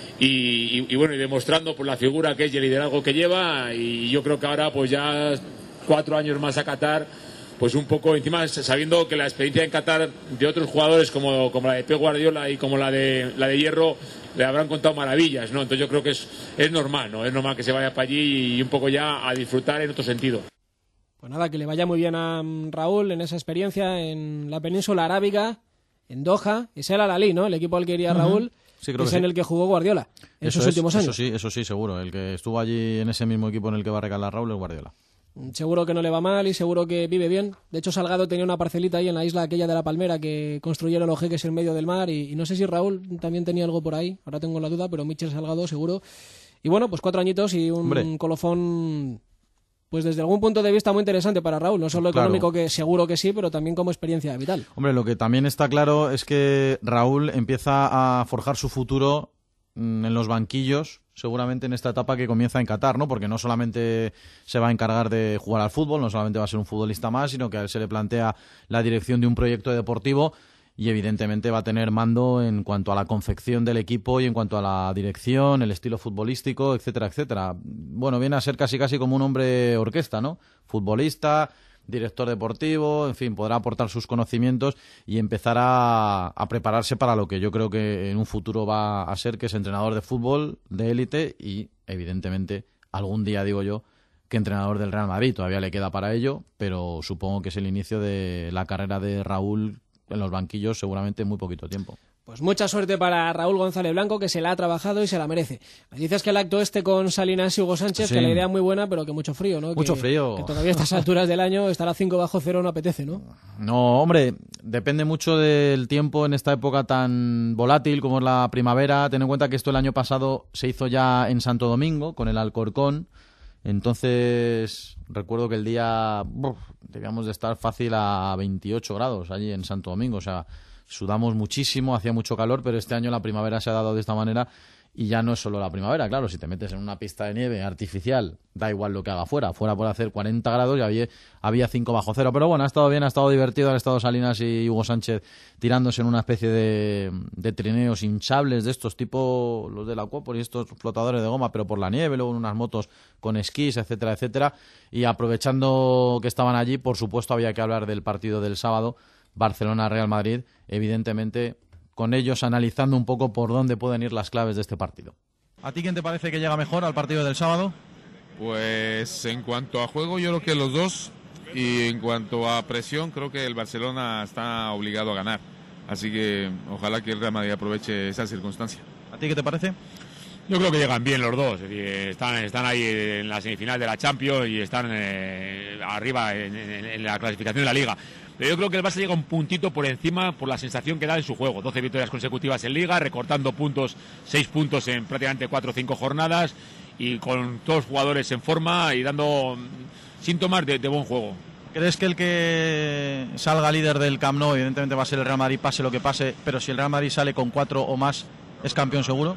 y, y, y bueno, y demostrando por la figura que es y el liderazgo que lleva, y yo creo que ahora pues ya cuatro años más a Qatar, pues un poco encima sabiendo que la experiencia en Qatar de otros jugadores como, como la de Pep Guardiola y como la de la de Hierro le habrán contado maravillas, ¿no? Entonces yo creo que es, es normal, ¿no? Es normal que se vaya para allí y un poco ya a disfrutar en otro sentido. Pues nada, que le vaya muy bien a Raúl en esa experiencia en la península arábiga, en Doha. Es el Al-Ahly, ¿no? El equipo al que iría Raúl, uh-huh. sí, creo es que en sí. el que jugó Guardiola en eso sus es, últimos años. Eso sí, eso sí, seguro. El que estuvo allí en ese mismo equipo en el que va a recalar Raúl es Guardiola. Seguro que no le va mal y seguro que vive bien. De hecho, Salgado tenía una parcelita ahí en la isla aquella de La Palmera que construyeron los jeques en medio del mar y, y no sé si Raúl también tenía algo por ahí. Ahora tengo la duda, pero Michel Salgado seguro. Y bueno, pues cuatro añitos y un Hombre. colofón... Pues desde algún punto de vista muy interesante para Raúl, no solo económico, claro. que seguro que sí, pero también como experiencia vital. Hombre, lo que también está claro es que Raúl empieza a forjar su futuro en los banquillos, seguramente en esta etapa que comienza en Qatar, ¿no? Porque no solamente se va a encargar de jugar al fútbol, no solamente va a ser un futbolista más, sino que a él se le plantea la dirección de un proyecto deportivo y evidentemente va a tener mando en cuanto a la confección del equipo y en cuanto a la dirección, el estilo futbolístico, etcétera, etcétera. Bueno, viene a ser casi casi como un hombre orquesta, ¿no? Futbolista, director deportivo, en fin, podrá aportar sus conocimientos y empezar a, a prepararse para lo que yo creo que en un futuro va a ser, que es entrenador de fútbol de élite y, evidentemente, algún día, digo yo, que entrenador del Real Madrid. Todavía le queda para ello, pero supongo que es el inicio de la carrera de Raúl en los banquillos seguramente en muy poquito tiempo. Pues mucha suerte para Raúl González Blanco, que se la ha trabajado y se la merece. Me dices que el acto este con Salinas y Hugo Sánchez, sí. que la idea es muy buena, pero que mucho frío, ¿no? Mucho que, frío. Que todavía a estas alturas del año estar a cinco bajo cero no apetece, ¿no? No, hombre, depende mucho del tiempo en esta época tan volátil como es la primavera. Ten en cuenta que esto el año pasado se hizo ya en Santo Domingo, con el Alcorcón. Entonces, recuerdo que el día uf, debíamos de estar fácil a veintiocho grados allí en Santo Domingo, o sea, sudamos muchísimo, hacía mucho calor, pero este año la primavera se ha dado de esta manera y ya no es solo la primavera, claro, si te metes en una pista de nieve artificial, da igual lo que haga fuera, fuera puede hacer cuarenta grados y había, había cinco bajo cero, pero bueno, ha estado bien, ha estado divertido, han estado Salinas y Hugo Sánchez tirándose en una especie de, de trineos hinchables de estos, tipo los de la Acuópolis, estos flotadores de goma, pero por la nieve, luego en unas motos con esquís, etcétera, etcétera, y aprovechando que estaban allí, por supuesto había que hablar del partido del sábado, Barcelona-Real Madrid, evidentemente con ellos analizando un poco por dónde pueden ir las claves de este partido. ¿A ti quién te parece que llega mejor al partido del sábado? Pues en cuanto a juego yo creo que los dos, y en cuanto a presión creo que el Barcelona está obligado a ganar, así que ojalá que el Real Madrid aproveche esa circunstancia. ¿A ti qué te parece? Yo creo que llegan bien los dos, es decir, están, están ahí en la semifinal de la Champions y están eh, arriba en, en, en la clasificación de la Liga. Pero yo creo que el Barça llega un puntito por encima por la sensación que da en su juego. doce victorias consecutivas en Liga, recortando puntos, seis puntos en prácticamente cuatro o cinco jornadas y con todos los jugadores en forma y dando síntomas de, de buen juego. ¿Crees que el que salga líder del Camp Nou, evidentemente va a ser el Real Madrid, pase lo que pase, pero si el Real Madrid sale con cuatro o más, es campeón seguro?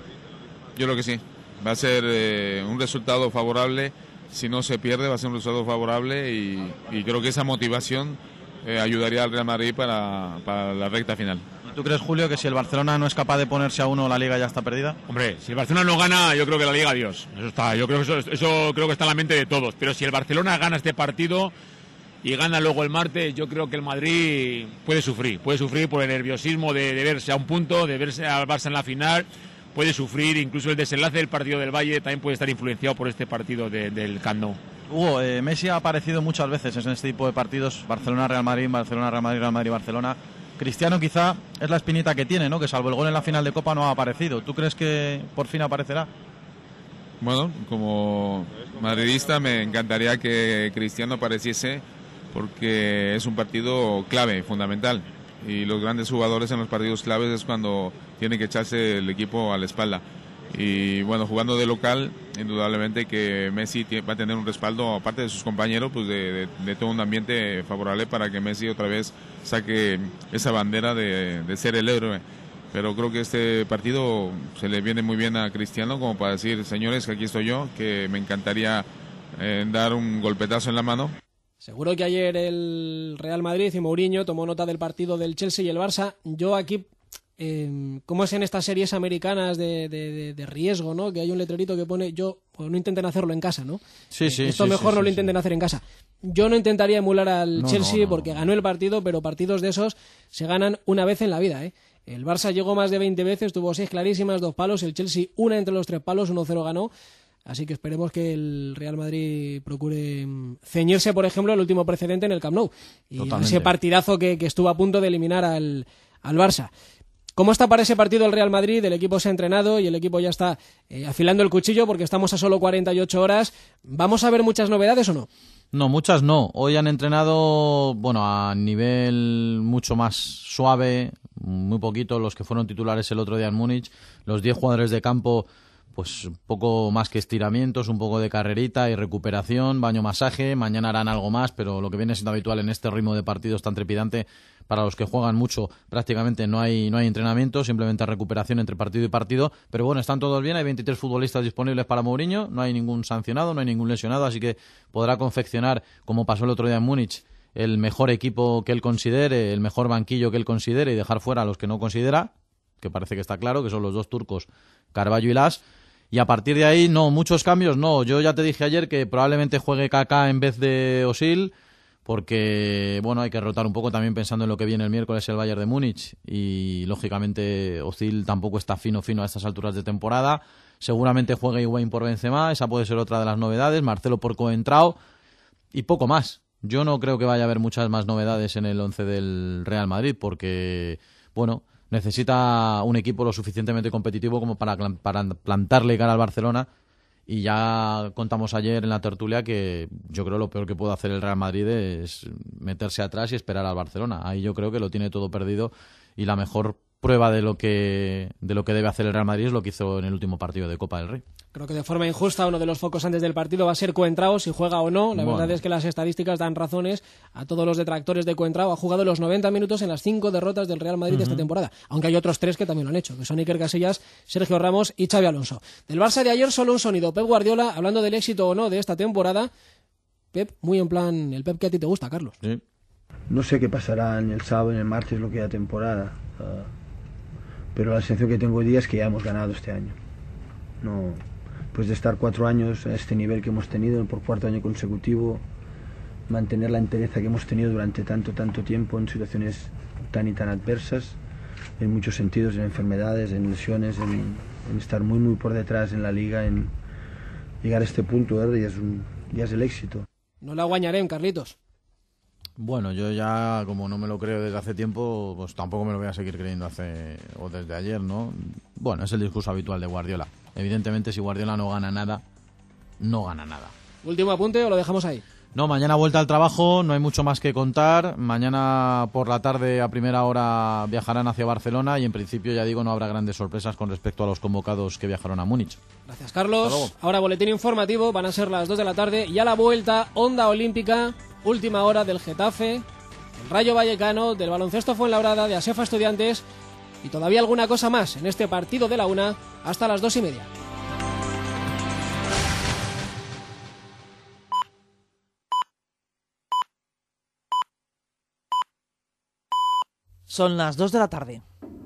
Yo creo que sí. Va a ser eh, un resultado favorable. Si no se pierde, va a ser un resultado favorable y, y creo que esa motivación Eh, ayudaría al Real Madrid para, para la recta final. ¿Tú crees, Julio, que si el Barcelona no es capaz de ponerse a uno, la Liga ya está perdida? Hombre, si el Barcelona no gana, yo creo que la Liga, adiós. Eso está, yo creo que eso, eso creo que está en la mente de todos. Pero si el Barcelona gana este partido y gana luego el martes, yo creo que el Madrid puede sufrir. Puede sufrir por el nerviosismo de, de verse a un punto, de verse al Barça en la final. Puede sufrir, incluso el desenlace del partido del Valle también puede estar influenciado por este partido de, del Camp Nou. Hugo, eh, Messi ha aparecido muchas veces en este tipo de partidos, Barcelona-Real Madrid, Barcelona-Real Madrid, Real Madrid-Barcelona. Cristiano quizá es la espinita que tiene, ¿no? Que salvo el gol en la final de Copa no ha aparecido. ¿Tú crees que por fin aparecerá? Bueno, como madridista me encantaría que Cristiano apareciese porque es un partido clave, fundamental. Y los grandes jugadores en los partidos claves es cuando tiene que echarse el equipo a la espalda. Y bueno, jugando de local, indudablemente que Messi va a tener un respaldo, aparte de sus compañeros, pues de, de, de todo un ambiente favorable para que Messi otra vez saque esa bandera de, de ser el héroe. Pero creo que este partido se le viene muy bien a Cristiano como para decir, señores, que aquí estoy yo, que me encantaría eh, dar un golpetazo en la mano. Seguro que ayer el Real Madrid y Mourinho tomó nota del partido del Chelsea y el Barça. Yo aquí... Eh, como es en estas series americanas de, de, de, de riesgo, ¿no? Que hay un letrerito que pone yo, pues no intenten hacerlo en casa, ¿no? Sí, sí, eh, esto sí, mejor sí, no sí, lo intenten sí. hacer en casa. Yo no intentaría emular al No, Chelsea no, no, porque no. ganó el partido, pero partidos de esos se ganan una vez en la vida, ¿eh? El Barça llegó más de veinte veces, tuvo seis clarísimas, dos palos, el Chelsea una entre los tres palos, uno cero ganó. Así que esperemos que el Real Madrid procure ceñirse, por ejemplo, el último precedente en el Camp Nou. Y Totalmente. ese partidazo que, que estuvo a punto de eliminar al, al Barça. ¿Cómo está para ese partido el Real Madrid? El equipo se ha entrenado y el equipo ya está eh, afilando el cuchillo porque estamos a solo cuarenta y ocho horas. ¿Vamos a ver muchas novedades o no? No, muchas no. Hoy han entrenado, bueno, a nivel mucho más suave, muy poquito, los que fueron titulares el otro día en Múnich. Los diez jugadores de campo, pues un poco más que estiramientos, un poco de carrerita y recuperación, baño masaje. Mañana harán algo más, pero lo que viene siendo habitual en este ritmo de partidos tan trepidante, para los que juegan mucho, prácticamente no hay no hay entrenamiento, simplemente recuperación entre partido y partido. Pero bueno, están todos bien, hay veintitrés futbolistas disponibles para Mourinho, no hay ningún sancionado, no hay ningún lesionado, así que podrá confeccionar, como pasó el otro día en Múnich, el mejor equipo que él considere, el mejor banquillo que él considere y dejar fuera a los que no considera, que parece que está claro, que son los dos turcos, Carvalho y Las. Y a partir de ahí, no, muchos cambios, no. Yo ya te dije ayer que probablemente juegue Kaká en vez de Özil, porque, bueno, hay que rotar un poco también pensando en lo que viene el miércoles el Bayern de Múnich. Y, lógicamente, Özil tampoco está fino fino a estas alturas de temporada. Seguramente juegue Higuaín por Benzema, esa puede ser otra de las novedades. Marcelo por Coentrao y poco más. Yo no creo que vaya a haber muchas más novedades en el once del Real Madrid, porque, bueno, necesita un equipo lo suficientemente competitivo como para, para plantarle cara al Barcelona. Y ya contamos ayer en la tertulia que yo creo lo peor que puede hacer el Real Madrid es meterse atrás y esperar al Barcelona. Ahí yo creo que lo tiene todo perdido y la mejor prueba de lo que de lo que debe hacer el Real Madrid es lo que hizo en el último partido de Copa del Rey. Creo que de forma injusta uno de los focos antes del partido va a ser Coentrao, si juega o no. La Bueno. verdad es que las estadísticas dan razones a todos los detractores de Coentrao. Ha jugado los noventa minutos en las cinco derrotas del Real Madrid de esta Ujú. temporada, aunque hay otros tres que también lo han hecho, que son Iker Casillas, Sergio Ramos y Xabi Alonso. Del Barça de ayer solo un sonido. Pep Guardiola, hablando del éxito o no de esta temporada. Pep, muy en plan, el Pep que a ti te gusta, Carlos. Sí. No sé qué pasará en el sábado, en el martes, lo que queda temporada. Uh, pero la sensación que tengo hoy día es que ya hemos ganado este año. No, pues de estar cuatro años a este nivel que hemos tenido, por cuarto año consecutivo, mantener la entereza que hemos tenido durante tanto, tanto tiempo en situaciones tan y tan adversas, en muchos sentidos, en enfermedades, en lesiones, en, en estar muy, muy por detrás en la liga, en llegar a este punto, ¿verdad? Ya es, un, ya es el éxito. No la guañaré, Carlitos. Bueno, yo ya, como no me lo creo desde hace tiempo, pues tampoco me lo voy a seguir creyendo hace o desde ayer, ¿no? Bueno, es el discurso habitual de Guardiola. Evidentemente, si Guardiola no gana nada, no gana nada. ¿Último apunte o lo dejamos ahí? No, mañana vuelta al trabajo, no hay mucho más que contar. Mañana por la tarde a primera hora viajarán hacia Barcelona y en principio, ya digo, no habrá grandes sorpresas con respecto a los convocados que viajaron a Múnich. Gracias, Carlos. Ahora boletín informativo, van a ser las dos de la tarde y a la vuelta, Onda Olímpica, última hora del Getafe, el Rayo Vallecano, del Baloncesto Fuenlabrada, de Asefa Estudiantes y todavía alguna cosa más en este partido de la una hasta las dos y media. Son las dos de la tarde.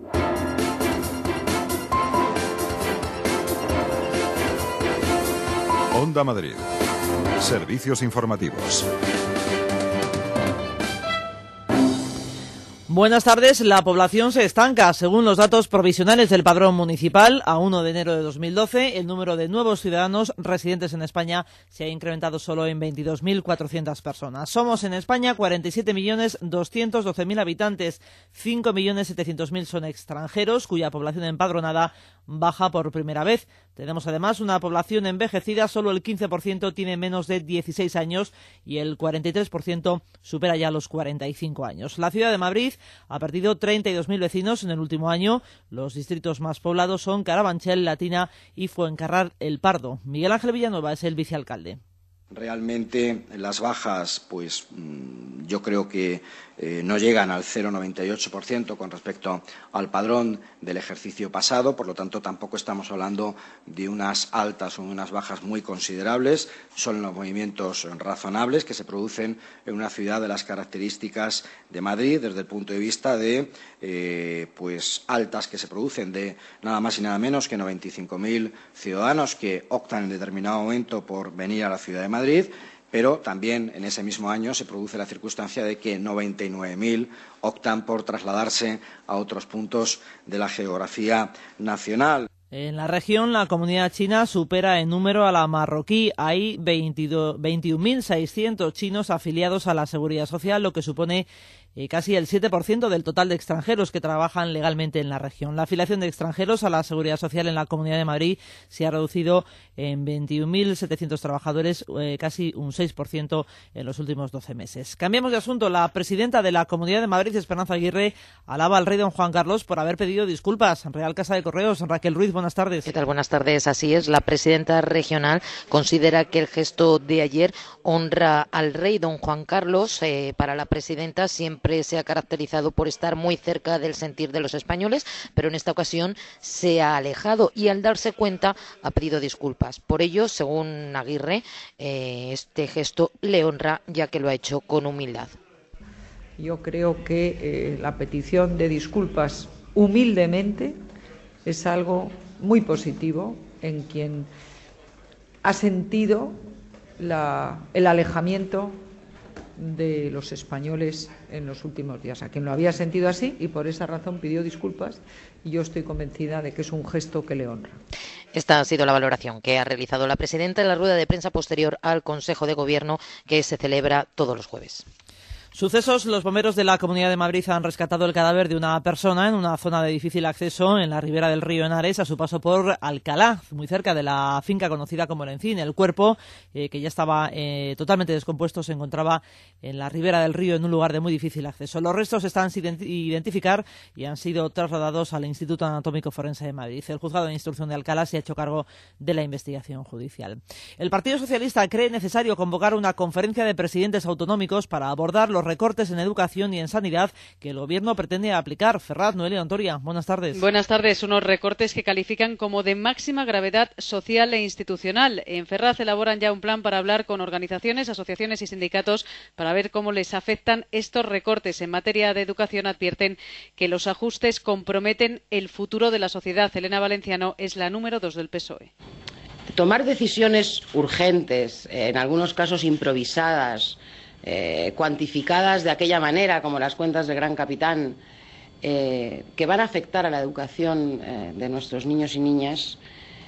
Onda Madrid. Servicios informativos. Buenas tardes. La población se estanca. Según los datos provisionales del Padrón Municipal, a primero de enero de dos mil doce, el número de nuevos ciudadanos residentes en España se ha incrementado solo en veintidós mil cuatrocientas personas. Somos en España cuarenta y siete millones doscientos doce mil habitantes, cinco millones setecientos mil son extranjeros, cuya población empadronada baja por primera vez. Tenemos además una población envejecida, solo el quince por ciento tiene menos de dieciséis años y el cuarenta y tres por ciento supera ya los cuarenta y cinco años. La ciudad de Madrid ha perdido treinta y dos mil vecinos en el último año. Los distritos más poblados son Carabanchel, Latina y Fuencarral El Pardo. Miguel Ángel Villanueva es el vicealcalde. Realmente las bajas, pues yo creo que eh, no llegan al cero coma noventa y ocho por ciento con respecto al padrón del ejercicio pasado, por lo tanto tampoco estamos hablando de unas altas o unas bajas muy considerables, son los movimientos razonables que se producen en una ciudad de las características de Madrid desde el punto de vista de eh, pues altas que se producen de nada más y nada menos que noventa y cinco mil ciudadanos que optan en determinado momento por venir a la ciudad de Madrid. Madrid, pero también en ese mismo año se produce la circunstancia de que noventa y nueve mil optan por trasladarse a otros puntos de la geografía nacional. En la región, la comunidad china supera en número a la marroquí. Hay veintiún mil seiscientos chinos afiliados a la Seguridad Social, lo que supone eh, casi el siete por ciento del total de extranjeros que trabajan legalmente en la región. La afiliación de extranjeros a la Seguridad Social en la Comunidad de Madrid se ha reducido en veintiún mil setecientos trabajadores, eh, casi un seis por ciento en los últimos doce meses. Cambiamos de asunto. La presidenta de la Comunidad de Madrid, Esperanza Aguirre, alaba al rey don Juan Carlos por haber pedido disculpas. Real Casa de Correos, Raquel Ruiz, buenas tardes. ¿Qué tal? Buenas tardes. Así es, la presidenta regional considera que el gesto de ayer honra al rey don Juan Carlos. Eh, para la presidenta siempre se ha caracterizado por estar muy cerca del sentir de los españoles, pero en esta ocasión se ha alejado y al darse cuenta ha pedido disculpas. Por ello, según Aguirre, eh, este gesto le honra ya que lo ha hecho con humildad. Yo creo que eh, la petición de disculpas humildemente es algo muy positivo en quien ha sentido la, el alejamiento de los españoles en los últimos días, a quien lo había sentido así y por esa razón pidió disculpas y yo estoy convencida de que es un gesto que le honra. Esta ha sido la valoración que ha realizado la presidenta en la rueda de prensa posterior al Consejo de Gobierno que se celebra todos los jueves. Sucesos. Los bomberos de la Comunidad de Madrid han rescatado el cadáver de una persona en una zona de difícil acceso en la ribera del río Henares a su paso por Alcalá, muy cerca de la finca conocida como El Encín. El cuerpo, eh, que ya estaba eh, totalmente descompuesto, se encontraba en la ribera del río en un lugar de muy difícil acceso. Los restos están sin identificar y han sido trasladados al Instituto Anatómico Forense de Madrid. El juzgado de instrucción de Alcalá se ha hecho cargo de la investigación judicial. El Partido Socialista cree necesario convocar una conferencia de presidentes autonómicos para abordar los recortes en educación y en sanidad que el Gobierno pretende aplicar. Ferraz, Noelia Ontoria, buenas tardes. Buenas tardes. Unos recortes que califican como de máxima gravedad social e institucional. En Ferraz elaboran ya un plan para hablar con organizaciones, asociaciones y sindicatos para ver cómo les afectan estos recortes. En materia de educación advierten que los ajustes comprometen el futuro de la sociedad. Elena Valenciano es la número dos del P S O E. Tomar decisiones urgentes, en algunos casos improvisadas, Eh, cuantificadas de aquella manera, como las cuentas de Gran Capitán, eh, que van a afectar a la educación eh, de nuestros niños y niñas,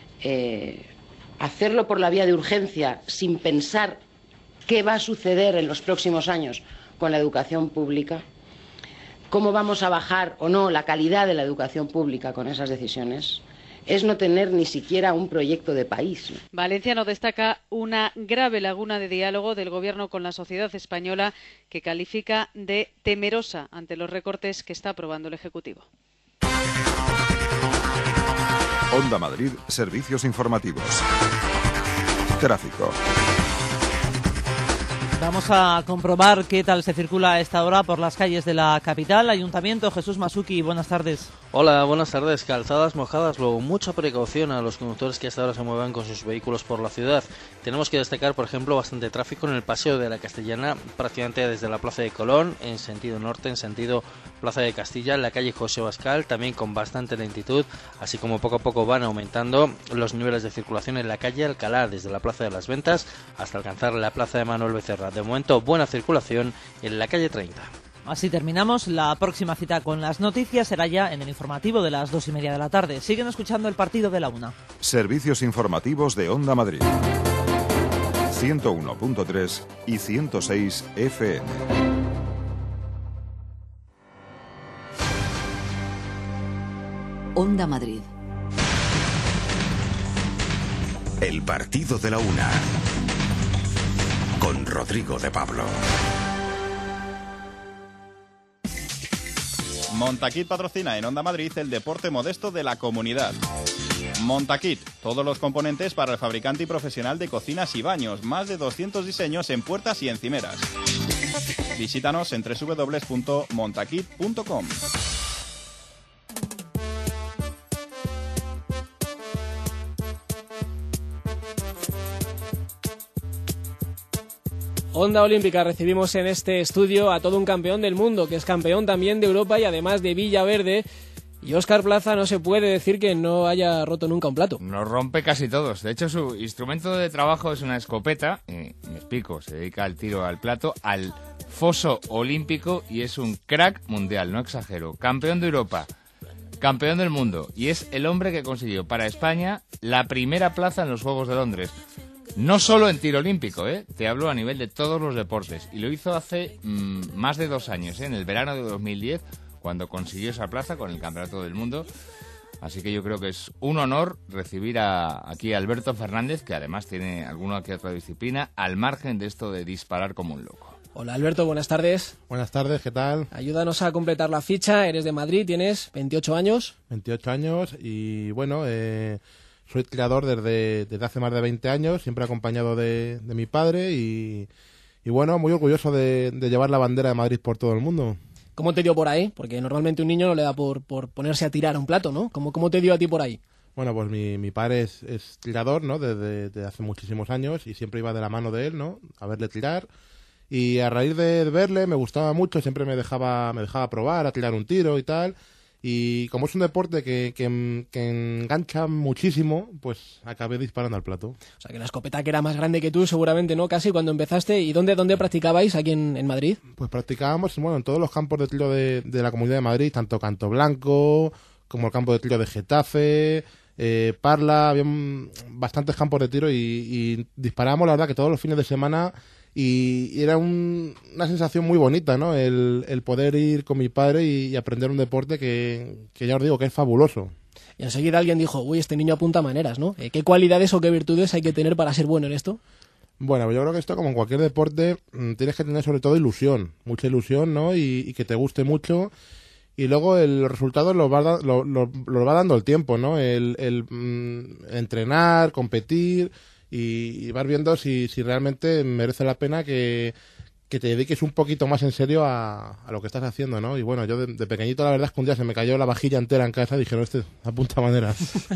eh, hacerlo por la vía de urgencia sin pensar qué va a suceder en los próximos años con la educación pública, cómo vamos a bajar o no la calidad de la educación pública con esas decisiones, es no tener ni siquiera un proyecto de país. Valenciano destaca una grave laguna de diálogo del Gobierno con la sociedad española que califica de temerosa ante los recortes que está aprobando el Ejecutivo. Onda Madrid, servicios informativos. Tráfico. Vamos a comprobar qué tal se circula a esta hora por las calles de la capital. Ayuntamiento, Jesús Masuki, buenas tardes. Hola, buenas tardes. Calzadas mojadas, luego mucha precaución a los conductores que hasta ahora se muevan con sus vehículos por la ciudad. Tenemos que destacar, por ejemplo, bastante tráfico en el Paseo de la Castellana, prácticamente desde la Plaza de Colón, en sentido norte, en sentido Plaza de Castilla, en la calle José Bascal, también con bastante lentitud, así como poco a poco van aumentando los niveles de circulación en la calle Alcalá, desde la Plaza de las Ventas hasta alcanzar la Plaza de Manuel Becerra. De momento, buena circulación en la calle treinta. Así terminamos. La próxima cita con las noticias será ya en el informativo de las dos y media de la tarde. Siguen escuchando el partido de la una. Servicios informativos de Onda Madrid. ciento uno punto tres y ciento seis F M. Onda Madrid. El partido de la una. Con Rodrigo de Pablo. Montaquit patrocina en Onda Madrid el deporte modesto de la comunidad. Montaquit, todos los componentes para el fabricante y profesional de cocinas y baños, más de doscientos diseños en puertas y encimeras. Visítanos en doble u doble u doble u punto montaquit punto com. Onda Olímpica, recibimos en este estudio a todo un campeón del mundo, que es campeón también de Europa y además de Villaverde. Y Óscar Plaza no se puede decir que no haya roto nunca un plato. Nos rompe casi todos. De hecho, su instrumento de trabajo es una escopeta. Eh, me explico, se dedica al tiro al plato, al foso olímpico y es un crack mundial, no exagero. Campeón de Europa, campeón del mundo y es el hombre que consiguió para España la primera plaza en los Juegos de Londres. No solo en tiro olímpico, ¿eh? Te hablo a nivel de todos los deportes. Y lo hizo hace mmm, más de dos años, ¿eh? En el verano de dos mil diez, cuando consiguió esa plaza con el Campeonato del Mundo. Así que yo creo que es un honor recibir a, aquí a Alberto Fernández, que además tiene alguna que otra disciplina, al margen de esto de disparar como un loco. Hola Alberto, buenas tardes. Buenas tardes, ¿qué tal? Ayúdanos a completar la ficha. Eres de Madrid, tienes veintiocho años. veintiocho años y bueno... Eh... Soy tirador desde, desde hace más de veinte años, siempre acompañado de, de mi padre y, y bueno, muy orgulloso de, de llevar la bandera de Madrid por todo el mundo. ¿Cómo te dio por ahí? Porque normalmente un niño no le da por, por ponerse a tirar un plato, ¿no? ¿Cómo, cómo te dio a ti por ahí? Bueno, pues mi, mi padre es, es tirador, ¿no? Desde, desde hace muchísimos años y siempre iba de la mano de él, ¿no? A verle tirar. Y a raíz de verle me gustaba mucho, siempre me dejaba, me dejaba probar a tirar un tiro y tal. Y como es un deporte que, que, que engancha muchísimo, pues acabé disparando al plato. O sea, que la escopeta que era más grande que tú, seguramente, ¿no? Casi cuando empezaste. ¿Y dónde, dónde practicabais aquí en, en Madrid? Pues practicábamos, bueno, en todos los campos de tiro de, de la Comunidad de Madrid, tanto Canto Blanco como el campo de tiro de Getafe, eh, Parla, había bastantes campos de tiro y, y disparábamos, la verdad, que todos los fines de semana. Y, y era un, una sensación muy bonita, ¿no? El, el poder ir con mi padre y, y aprender un deporte que, que ya os digo que es fabuloso. Y enseguida alguien dijo, uy, este niño apunta maneras, ¿no? ¿Qué cualidades o qué virtudes hay que tener para ser bueno en esto? Bueno, yo creo que esto, como en cualquier deporte, tienes que tener sobre todo ilusión, mucha ilusión, ¿no? Y, y que te guste mucho. Y luego el resultado lo va, da, lo, lo, lo va dando el tiempo, ¿no? El, el mm, entrenar, competir... Y, y vas viendo si, si realmente merece la pena que, que te dediques un poquito más en serio a, a lo que estás haciendo, ¿no? Y bueno, yo de, de pequeñito la verdad es que un día se me cayó la vajilla entera en casa y dije, no, este apunta maneras.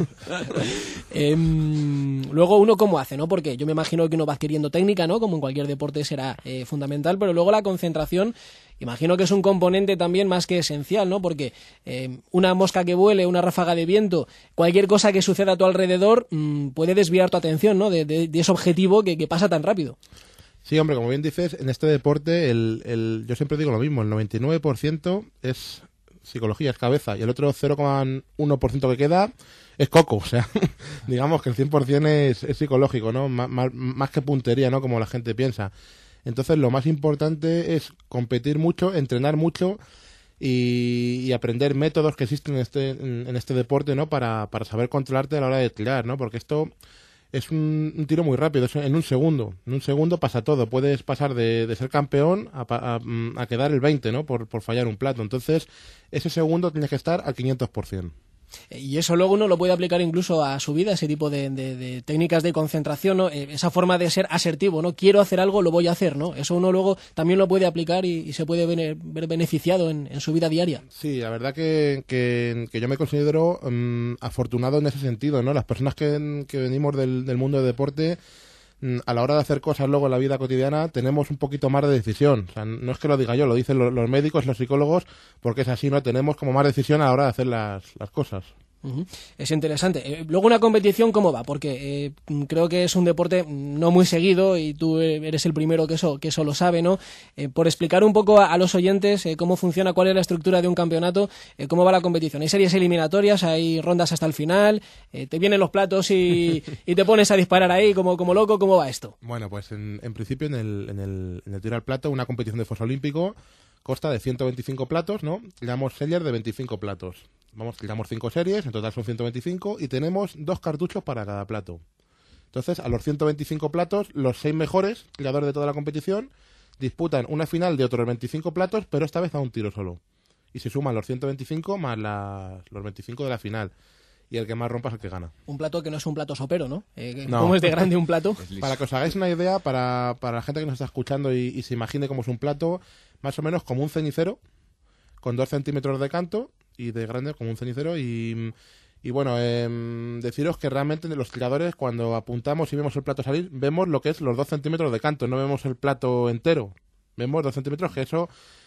eh, luego uno cómo hace, ¿no? Porque yo me imagino que uno va adquiriendo técnica, ¿no? Como en cualquier deporte será eh, fundamental, pero luego la concentración, imagino que es un componente también más que esencial, ¿no? Porque eh, una mosca que vuele, una ráfaga de viento, cualquier cosa que suceda a tu alrededor mmm, puede desviar tu atención, ¿no? De, de, de ese objetivo que, que pasa tan rápido. Sí, hombre, como bien dices, en este deporte el, el, yo siempre digo lo mismo, el noventa y nueve por ciento es psicología, es cabeza, y el otro cero coma uno por ciento que queda es coco, o sea, digamos que el cien por ciento es, es psicológico, ¿no? Más, más, más que puntería, ¿no? Como la gente piensa. Entonces lo más importante es competir mucho, entrenar mucho y, y aprender métodos que existen en este, en, en este deporte, ¿no? Para, para saber controlarte a la hora de tirar, ¿no? Porque esto... Es un, un tiro muy rápido, es en un segundo. En un segundo pasa todo. Puedes pasar de, de ser campeón a, a, a quedar el veinte, ¿no? Por, por fallar un plato. Entonces, ese segundo tienes que estar al quinientos por ciento. Y eso luego uno lo puede aplicar incluso a su vida, ese tipo de, de, de técnicas de concentración, ¿no? Esa forma de ser asertivo, ¿no? Quiero hacer algo, lo voy a hacer, ¿no? Eso uno luego también lo puede aplicar y, y se puede ver, ver beneficiado en, en su vida diaria. Sí, la verdad que, que, que yo me considero um, afortunado en ese sentido, ¿no? Las personas que, que venimos del, del mundo del deporte, um, a la hora de hacer cosas luego en la vida cotidiana, tenemos un poquito más de decisión. O sea, no es que lo diga yo, lo dicen los, los médicos, los psicólogos, porque es así, ¿no? Tenemos como más decisión a la hora de hacer las, las cosas. Uh-huh. Es interesante. Eh, luego una competición, ¿cómo va? Porque eh, creo que es un deporte no muy seguido y tú eres el primero que eso, que eso lo sabe, ¿no? Eh, por explicar un poco a, a los oyentes eh, cómo funciona, cuál es la estructura de un campeonato, eh, cómo va la competición. ¿Hay series eliminatorias? ¿Hay rondas hasta el final? Eh, ¿Te vienen los platos y, y te pones a disparar ahí como, como loco? ¿Cómo va esto? Bueno, pues en, en principio en el, en, el, en el tiro al plato, una competición de foso olímpico consta de ciento veinticinco platos, ¿no? Tiramos series de veinticinco platos. Vamos, tiramos cinco series, en total son ciento veinticinco y tenemos dos cartuchos para cada plato. Entonces, a los ciento veinticinco platos, los seis mejores tiradores de toda la competición disputan una final de otros veinticinco platos, pero esta vez a un tiro solo. Y se suman los ciento veinticinco más las, los veinticinco de la final. Y el que más rompa es el que gana. Un plato que no es un plato sopero, ¿no? Eh, no. ¿Cómo es de grande un plato? Para que os hagáis una idea, para, para la gente que nos está escuchando y, y se imagine cómo es un plato, más o menos como un cenicero, con dos centímetros de canto y de grande como un cenicero. Y, y bueno, eh, deciros que realmente los tiradores, cuando apuntamos y vemos el plato salir, vemos lo que es los dos centímetros de canto, no vemos el plato entero. Vemos dos centímetros, que eso...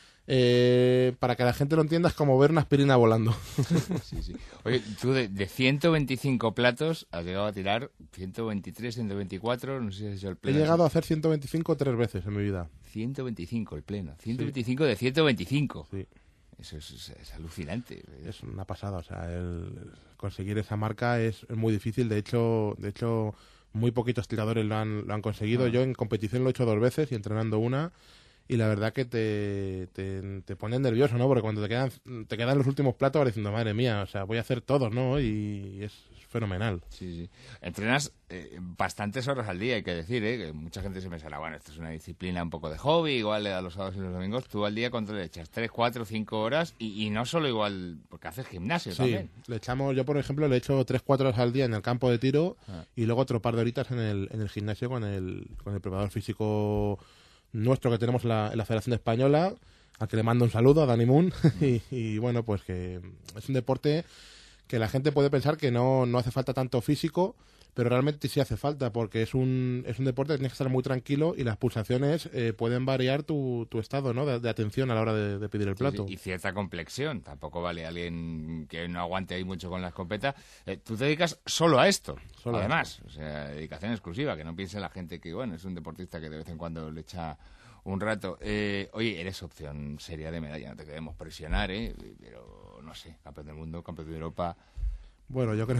Eh, para que la gente lo entienda, es como ver una aspirina volando. Sí, sí. Oye, tú de, de ciento veinticinco platos has llegado a tirar ciento veintitrés, ciento veinticuatro, no sé si es el pleno. He llegado a hacer ciento veinticinco tres veces en mi vida. ciento veinticinco el pleno, ciento veinticinco sí. De ciento veinticinco. Sí. Eso es, es, es alucinante. Es una pasada, o sea, el conseguir esa marca es, es muy difícil. De hecho, de hecho, muy poquitos tiradores lo han, lo han conseguido. Ah. Yo en competición lo he hecho dos veces y entrenando una. Y la verdad que te, te, te pone nervioso, ¿no? Porque cuando te quedan te quedan los últimos platos vas diciendo, madre mía, o sea, voy a hacer todos, ¿no? Y es fenomenal. Sí, sí. Entrenas eh, bastantes horas al día, hay que decir, ¿eh? Que mucha gente se pensará, bueno, esto es una disciplina un poco de hobby, igual le da los sábados y los domingos. Tú al día, ¿cuánto le echas? ¿Tres, cuatro, cinco horas? Y, y no solo igual, porque haces gimnasio sí, también. Le echamos, yo por ejemplo, le echo tres, cuatro horas al día en el campo de tiro ah. y luego otro par de horitas en el, en el gimnasio con el, con el preparador físico nuestro que tenemos en la, en la Federación Española, al que le mando un saludo, a Dani Moon, y, y bueno, pues que es un deporte que la gente puede pensar que no, no hace falta tanto físico, pero realmente sí hace falta, porque es un, es un deporte que tienes que estar muy tranquilo y las pulsaciones eh, pueden variar tu, tu estado, ¿no? de, de atención a la hora de, de pedir el plato. Sí, sí. Y cierta complexión, tampoco vale alguien que no aguante ahí mucho con la escopeta. Eh, tú te dedicas solo a esto, solo además, a esto. O sea, dedicación exclusiva, que no piense la gente que, bueno, es un deportista que de vez en cuando le echa un rato. Eh, oye, eres opción seria de medalla, no te queremos presionar, ¿eh? Pero, no sé, campeón del mundo, campeón de Europa... Bueno, yo creo,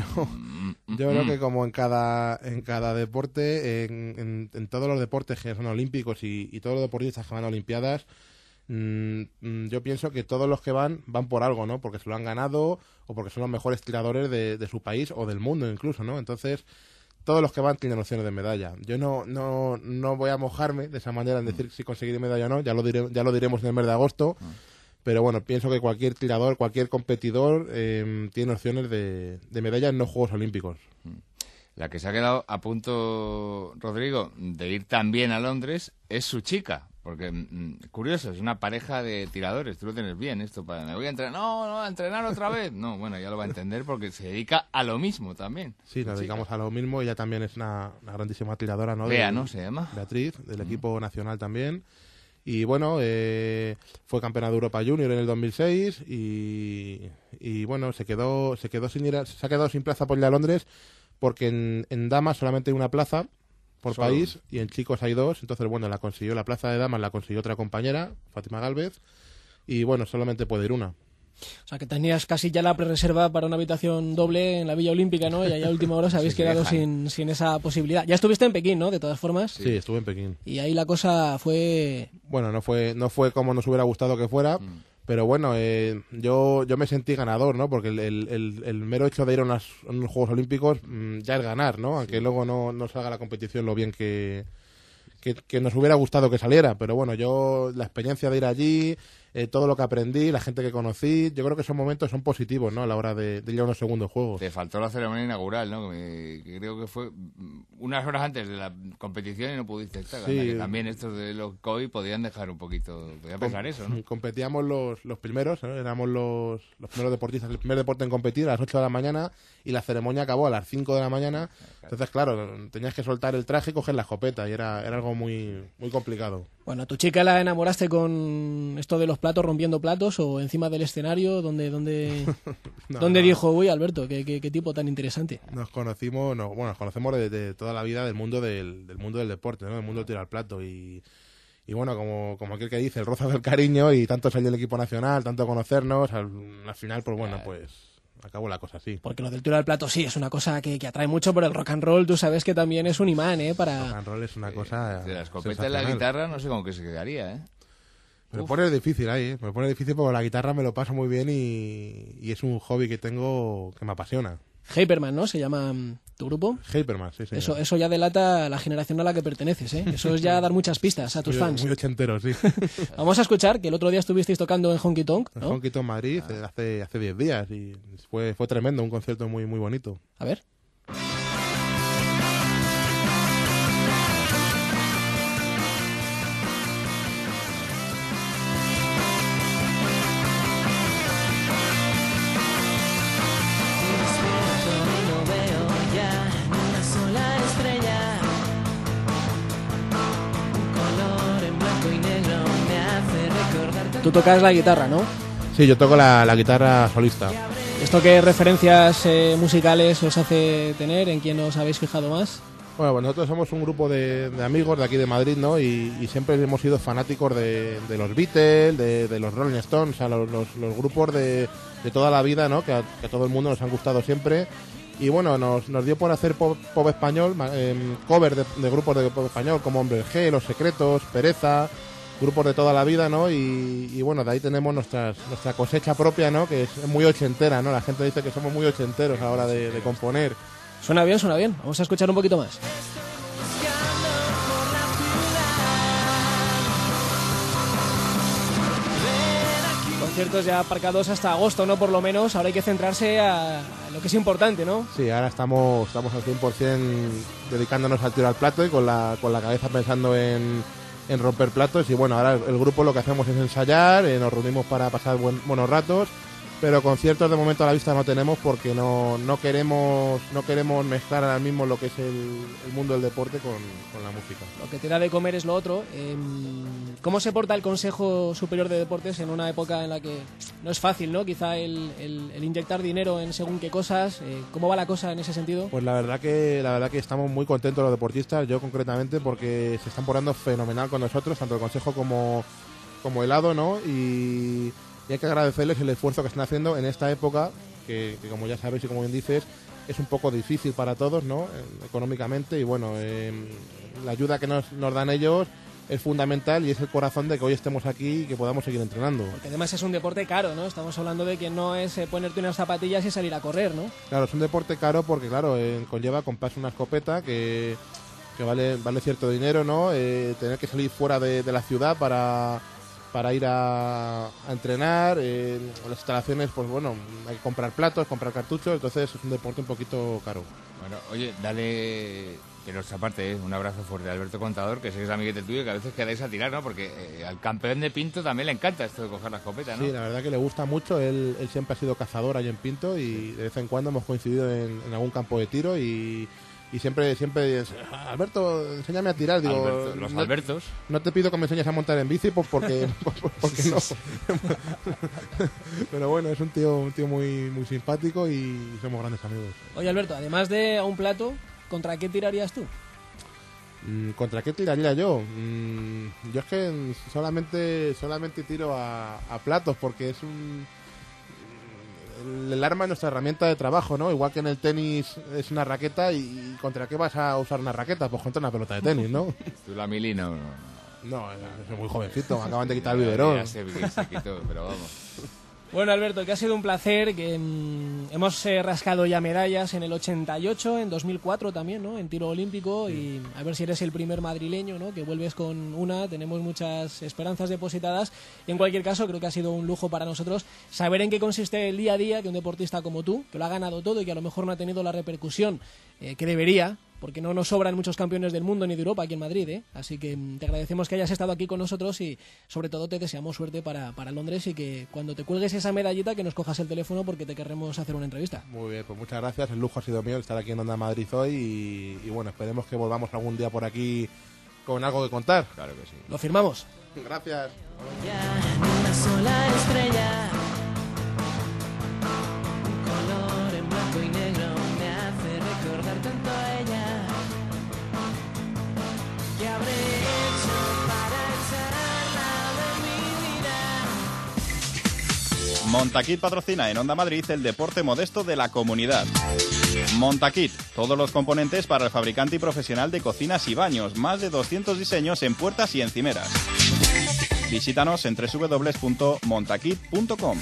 yo creo que como en cada en cada deporte, en, en, en todos los deportes que son olímpicos y, y todos los deportistas que van a Olimpiadas, mmm, yo pienso que todos los que van van por algo, ¿no? Porque se lo han ganado o porque son los mejores tiradores de, de su país o del mundo incluso, ¿no? Entonces, todos los que van tienen opciones de medalla. Yo no no no voy a mojarme de esa manera en decir si conseguiré medalla o no. Ya lo diré, ya lo diremos en el mes de agosto. Pero bueno, pienso que cualquier tirador, cualquier competidor eh, tiene opciones de, de medalla en los Juegos Olímpicos. La que se ha quedado a punto, Rodrigo, de ir también a Londres es su chica. Porque, mmm, curioso, es una pareja de tiradores. Tú lo tienes bien esto. Para, me voy a entrenar. No, no, a entrenar otra vez. No, bueno, ya lo va a entender porque se dedica a lo mismo también. Sí, nos dedicamos a lo mismo. Ella también es una, una grandísima tiradora, ¿no? Bea, de, ¿no? Se llama. Beatriz, del uh-huh. equipo nacional también. Y bueno, eh, fue campeona de Europa Junior en el dos mil seis y, y bueno, se quedó se quedó sin ir a, se ha quedado sin plaza por ir a Londres porque en, en damas solamente hay una plaza por Solo. país y en chicos hay dos. Entonces, bueno, la consiguió la plaza de damas, la consiguió otra compañera, Fátima Gálvez, y bueno, solamente puede ir una. O sea, que tenías casi ya la prerreserva para una habitación doble en la Villa Olímpica, ¿no? Y ahí a última hora os habéis sí, quedado sin, sin esa posibilidad. Ya estuviste en Pekín, ¿no? De todas formas. Sí, estuve en Pekín. Y ahí la cosa fue... Bueno, no fue no fue como nos hubiera gustado que fuera, mm. pero bueno, eh, yo yo me sentí ganador, ¿no? Porque el, el, el mero hecho de ir a, unas, a unos Juegos Olímpicos mmm, ya es ganar, ¿no? Aunque sí. luego no, no salga la competición lo bien que, que, que nos hubiera gustado que saliera. Pero bueno, yo la experiencia de ir allí... Eh, todo lo que aprendí, la gente que conocí, yo creo que esos momentos son positivos, ¿no? A la hora de, de ir a unos segundos juegos. Te faltó la ceremonia inaugural, ¿no? Que, que creo que fue unas horas antes de la competición y no pudiste estar. Sí. Que también estos de los COVID podían dejar un poquito, podían pensar eso, ¿no? Competíamos los, los primeros, ¿no? Éramos los, los primeros deportistas, el primer deporte en competir a las ocho de la mañana y la ceremonia acabó a las cinco de la mañana. Entonces, claro, tenías que soltar el traje y coger la escopeta y era, era algo muy, muy complicado. Bueno, ¿a tu chica la enamoraste con esto de los platos, rompiendo platos o encima del escenario? ¿Dónde, dónde, no, ¿dónde no. dijo, uy, Alberto, qué, qué, qué tipo tan interesante? Nos conocimos, no, bueno, nos conocemos de, de toda la vida del mundo del, del mundo del deporte, ¿no? Del mundo del tiro al plato y, y bueno, como, como aquel que dice, el roza del cariño y tanto salir del equipo nacional, tanto conocernos, al, al final, pues bueno, pues... acabó la cosa así. Porque lo del tiro al plato sí es una cosa que, que atrae mucho, pero el rock and roll tú sabes que también es un imán, ¿eh? Para... El rock and roll es una cosa... De la escopeta y la guitarra no sé cómo que se quedaría, ¿eh? Me Uf. pone difícil ahí, ¿eh? Me pone difícil porque la guitarra me lo paso muy bien y, y es un hobby que tengo que me apasiona. Hyperman, ¿no? Se llama ¿Tu grupo? Hyperman, sí, señor. Eso, eso ya delata la generación a la que perteneces, ¿eh? Eso es ya dar muchas pistas a tus muy, fans. Muy ochenteros, sí. Vamos a escuchar que el otro día estuvisteis tocando en Honky Tonk, ¿no? En Honky Tonk Madrid ah. hace hace diez días y fue, fue tremendo, un concierto muy, muy bonito. A ver. Tú tocas la guitarra, ¿no? Sí, yo toco la, la guitarra solista. ¿Esto qué referencias eh, musicales os hace tener? ¿En quién os habéis fijado más? Bueno, pues nosotros somos un grupo de, de amigos de aquí de Madrid, ¿no? Y, y siempre hemos sido fanáticos de, de los Beatles, de, de los Rolling Stones, o sea, los, los, los grupos de, de toda la vida, ¿no? Que a, que a todo el mundo nos han gustado siempre. Y bueno, nos, nos dio por hacer pop, pop español, eh, cover de, de grupos de pop español como Hombre G, Los Secretos, Pereza, grupos de toda la vida, ¿no? Y, y bueno, de ahí tenemos nuestras, nuestra cosecha propia, ¿no? Que es muy ochentera, ¿no? La gente dice que somos muy ochenteros a la hora de, de componer. Suena bien, suena bien. Vamos a escuchar un poquito más. Conciertos ya aparcados hasta agosto, ¿no? Por lo menos. Ahora hay que centrarse a lo que es importante, ¿no? Sí, ahora estamos, estamos al cien por ciento dedicándonos al tiro al plato y con la, con la cabeza pensando en... en romper platos y bueno, ahora el grupo lo que hacemos es ensayar, eh, nos reunimos para pasar buen, buenos ratos, pero conciertos de momento a la vista no tenemos porque no, no queremos no queremos mezclar ahora mismo lo que es el, el mundo del deporte con, con la música. Lo que te da de comer es lo otro. Eh, ¿Cómo se porta el Consejo Superior de Deportes en una época en la que no es fácil, ¿no? Quizá el, el, el inyectar dinero en según qué cosas. Eh, ¿Cómo va la cosa en ese sentido? Pues la verdad que la verdad que estamos muy contentos los deportistas, yo concretamente, porque se están portando fenomenal con nosotros, tanto el Consejo como, como el A D O, ¿no? Y, y hay que agradecerles el esfuerzo que están haciendo en esta época, que, que como ya sabéis y como bien dices, es un poco difícil para todos, ¿no? Eh, económicamente, y bueno, eh, la ayuda que nos, nos dan ellos es fundamental y es el corazón de que hoy estemos aquí y que podamos seguir entrenando. Porque además es un deporte caro, ¿no? Estamos hablando de que no es eh, ponerte unas zapatillas y salir a correr, ¿no? Claro, es un deporte caro porque, claro, eh, conlleva comprarse una escopeta que, que vale, vale cierto dinero, ¿no? Eh, tener que salir fuera de, de la ciudad para, para ir a, a entrenar. Eh, las instalaciones, pues bueno, hay que comprar platos, comprar cartuchos, entonces es un deporte un poquito caro. Bueno, oye, dale... De nuestra parte, ¿eh? Un abrazo fuerte a Alberto Contador, que sé que es amiguete tuyo y que a veces quedáis a tirar, ¿no? Porque eh, al campeón de Pinto también le encanta esto de coger la escopeta, ¿no? Sí, la verdad que le gusta mucho. Él, él siempre ha sido cazador ahí en Pinto y de vez en cuando hemos coincidido en, en algún campo de tiro y, y siempre siempre dice, Alberto, enséñame a tirar. Digo, Alberto, los no, Albertos. No te pido que me enseñes a montar en bici pues porque, porque no. Pero bueno, es un tío, un tío muy, muy simpático y somos grandes amigos. Oye, Alberto, además de a un plato, ¿contra qué tirarías tú? ¿Contra qué tiraría yo? Yo es que solamente solamente tiro a, a platos porque es un... El, el arma es nuestra herramienta de trabajo, ¿no? Igual que en el tenis es una raqueta y ¿contra qué vas a usar una raqueta? Pues contra una pelota de tenis, ¿no? ¿Tú la milina o no? No, soy muy jovencito, me acaban de quitar el biberón. Ya sé que se quitó, pero vamos... Bueno, Alberto, que ha sido un placer, que mmm, hemos eh, rascado ya medallas en el ochenta y ocho, en dos mil cuatro también, ¿no? En tiro olímpico, y a ver si eres el primer madrileño, ¿no? Que vuelves con una, tenemos muchas esperanzas depositadas, y en cualquier caso creo que ha sido un lujo para nosotros saber en qué consiste el día a día que un deportista como tú, que lo ha ganado todo y que a lo mejor no ha tenido la repercusión eh, que debería, porque no nos sobran muchos campeones del mundo ni de Europa aquí en Madrid, ¿eh? Así que mmm, te agradecemos que hayas estado aquí con nosotros y sobre todo te deseamos suerte para, para Londres y que cuando te cuelgues esa medallita que nos cojas el teléfono porque te querremos hacer una entrevista. Muy bien, pues muchas gracias, el lujo ha sido mío estar aquí en Onda Madrid hoy y, y bueno, esperemos que volvamos algún día por aquí con algo que contar. Claro que sí. Lo firmamos. Gracias. Una sola estrella, un color en blanco y negro me hace recordar tanto a ella. ¿Qué habré hecho para echarla de mi vida? Montaquit patrocina en Onda Madrid el deporte modesto de la comunidad. Montaquit, todos los componentes para el fabricante y profesional de cocinas y baños, más de doscientos diseños en puertas y encimeras. Visítanos en doble u doble u doble u punto montaquit punto com.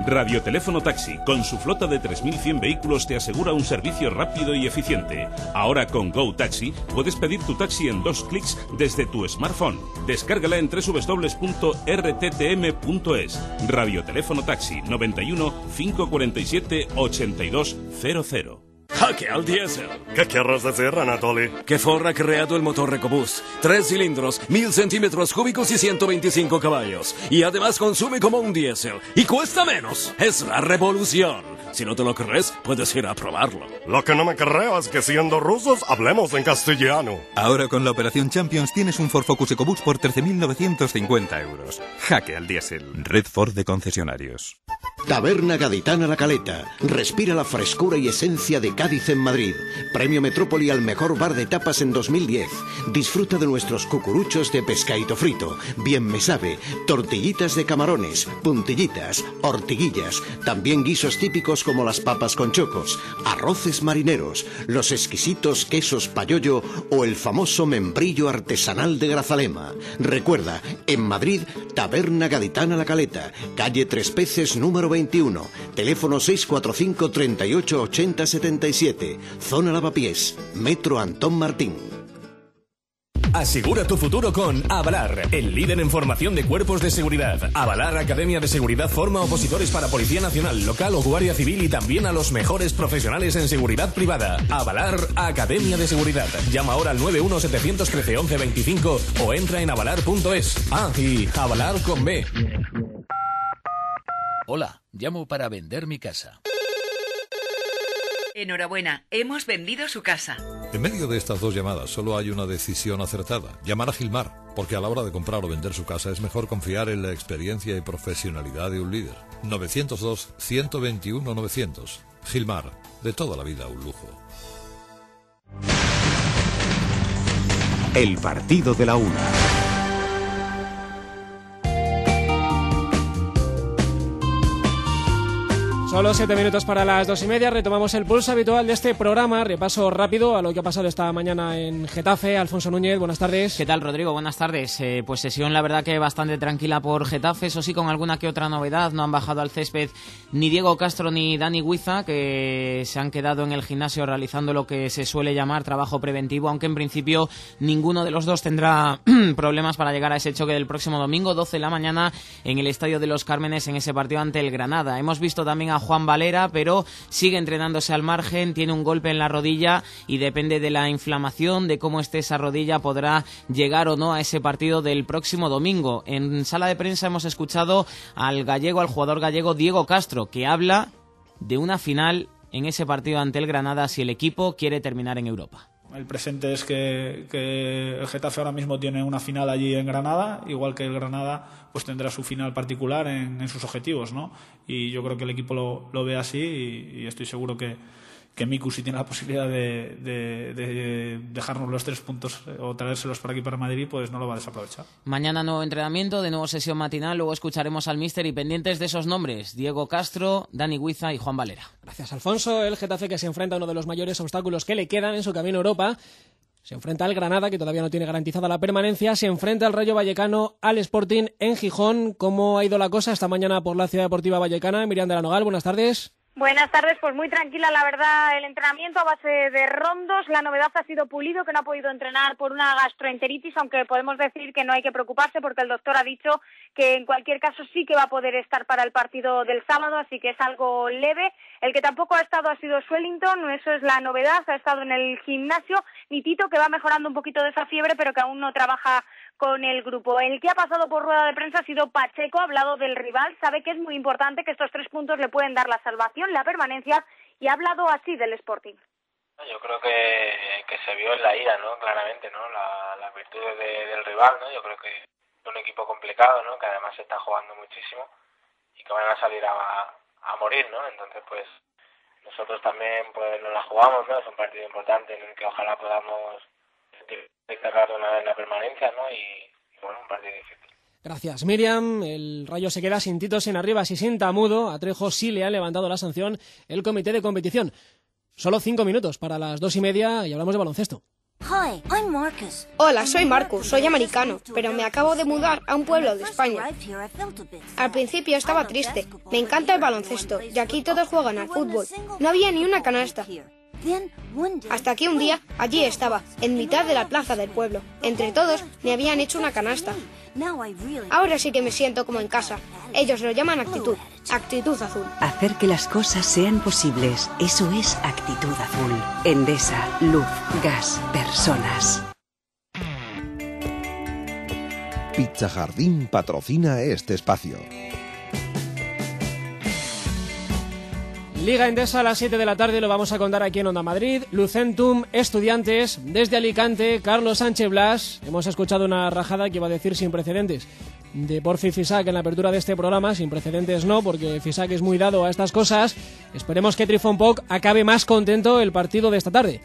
Radioteléfono Taxi, con su flota de tres mil cien vehículos, te asegura un servicio rápido y eficiente. Ahora con Go Taxi puedes pedir tu taxi en dos clics desde tu smartphone. Descárgala en doble u doble u doble u punto r t t m punto es. Radioteléfono Taxi noventa y uno, cinco cuarenta y siete, ochenta y dos cero cero. ¡Jaque al diésel! ¿Qué querrás decir, Anatoly? Que Ford ha creado el motor EcoBoost. Tres cilindros, mil centímetros cúbicos y ciento veinticinco caballos. Y además consume como un diésel. Y cuesta menos. Es la revolución. Si no te lo crees, puedes ir a probarlo. Lo que no me creo es que siendo rusos hablemos en castellano. Ahora con la operación Champions tienes un Ford Focus EcoBoost por trece mil novecientos cincuenta euros. Jaque al diésel. Red Ford de concesionarios. Taberna Gaditana La Caleta. Respira la frescura y esencia de Cádiz en Madrid. Premio Metrópoli al mejor bar de tapas en dos mil diez. Disfruta de nuestros cucuruchos de pescadito frito. Bien me sabe. Tortillitas de camarones, puntillitas, ortiguillas. También guisos típicos como las papas con chocos, arroces marineros, los exquisitos quesos payollo o el famoso membrillo artesanal de Grazalema. Recuerda, en Madrid, Taberna Gaditana La Caleta, calle Tres Peces número veintiuno, teléfono seis cuatro cinco, treinta y ocho, ochenta, setenta y siete, zona Lavapiés, Metro Antón Martín. Asegura tu futuro con Avalar, el líder en formación de cuerpos de seguridad. Avalar Academia de Seguridad forma opositores para Policía Nacional, Local o Guardia Civil y también a los mejores profesionales en seguridad privada. Avalar Academia de Seguridad. Llama ahora al nueve uno siete uno tres, once veinticinco o entra en avalar punto es. Ah, y Avalar con B. Hola, llamo para vender mi casa. Enhorabuena, hemos vendido su casa. En medio de estas dos llamadas solo hay una decisión acertada: llamar a Gilmar, porque a la hora de comprar o vender su casa es mejor confiar en la experiencia y profesionalidad de un líder. novecientos dos, ciento veintiuno, novecientos. Gilmar, de toda la vida un lujo. El partido de la una. Solo siete minutos para las dos y media. Retomamos el pulso habitual de este programa. Repaso rápido a lo que ha pasado esta mañana en Getafe. Alfonso Núñez, buenas tardes. ¿Qué tal, Rodrigo? Buenas tardes. Eh, pues sesión, la verdad, que bastante tranquila por Getafe. Eso sí, con alguna que otra novedad. No han bajado al césped ni Diego Castro ni Dani Guiza, que se han quedado en el gimnasio realizando lo que se suele llamar trabajo preventivo, aunque en principio ninguno de los dos tendrá problemas para llegar a ese choque del próximo domingo, doce de la mañana, en el Estadio de los Cármenes, en ese partido ante el Granada. Hemos visto también a Juan Valera, pero sigue entrenándose al margen, tiene un golpe en la rodilla y depende de la inflamación, de cómo esté esa rodilla, podrá llegar o no a ese partido del próximo domingo. En sala de prensa hemos escuchado al gallego, al jugador gallego Diego Castro, que habla de una final en ese partido ante el Granada si el equipo quiere terminar en Europa. El presente es que, que el Getafe ahora mismo tiene una final allí en Granada, igual que el Granada pues tendrá su final particular en, en sus objetivos, ¿no? Y yo creo que el equipo lo, lo ve así y, y estoy seguro que, que Miku, si tiene la posibilidad de, de, de dejarnos los tres puntos o traérselos para aquí para Madrid, pues no lo va a desaprovechar. Mañana nuevo entrenamiento, de nuevo sesión matinal, luego escucharemos al míster y pendientes de esos nombres: Diego Castro, Dani Guiza y Juan Valera. Gracias, Alfonso. El Getafe, que se enfrenta a uno de los mayores obstáculos que le quedan en su camino a Europa. Se enfrenta al Granada, que todavía no tiene garantizada la permanencia. Se enfrenta al Rayo Vallecano, al Sporting en Gijón. ¿Cómo ha ido la cosa esta mañana por la Ciudad Deportiva Vallecana? Miriam de la Nogal, buenas tardes. Buenas tardes, pues muy tranquila la verdad el entrenamiento a base de rondos. La novedad ha sido Pulido, que no ha podido entrenar por una gastroenteritis, aunque podemos decir que no hay que preocuparse porque el doctor ha dicho que en cualquier caso sí que va a poder estar para el partido del sábado, así que es algo leve. El que tampoco ha estado ha sido Swellington, eso es la novedad, ha estado en el gimnasio. Ni Tito, que va mejorando un poquito de esa fiebre, pero que aún no trabaja con el grupo. El que ha pasado por rueda de prensa ha sido Pacheco, ha hablado del rival, sabe que es muy importante, que estos tres puntos le pueden dar la salvación, la permanencia, y ha hablado así del Sporting. Yo creo que, que se vio en la ira, ¿no? Claramente, ¿no? La, las virtudes de, del rival, ¿no? Yo creo que es un equipo complicado, ¿no? Que además se está jugando muchísimo y que van a salir a, a morir, ¿no? Entonces, pues, nosotros también, pues, nos la jugamos, ¿no? Es un partido importante en el que ojalá podamos cerrar una vez la permanencia, ¿no? Y, y bueno, un partido difícil. Gracias, Miriam. El Rayo se queda sin Tito, sin Arribas y sin Tamudo. A Trejo sí le ha levantado la sanción el comité de competición. Solo cinco minutos para las dos y media y hablamos de baloncesto. Hi, I'm Marcus. Hola, soy Marcus, soy americano, pero me acabo de mudar a un pueblo de España. Al principio estaba triste. Me encanta el baloncesto y aquí todos juegan al fútbol. No había ni una canasta. Hasta que un día allí estaba, en mitad de la plaza del pueblo. Entre todos me habían hecho una canasta. Ahora sí que me siento como en casa. Ellos lo llaman actitud, actitud azul. Hacer que las cosas sean posibles, eso es actitud azul. Endesa, luz, gas, personas. Pizza Jardín patrocina este espacio. Liga Endesa a las siete de la tarde, lo vamos a contar aquí en Onda Madrid. Lucentum, Estudiantes, desde Alicante, Carlos Sánchez Blas. Hemos escuchado una rajada que iba a decir sin precedentes de Porfi Fisac en la apertura de este programa. Sin precedentes no, porque Fisac es muy dado a estas cosas. Esperemos que Trifon Poc acabe más contento el partido de esta tarde.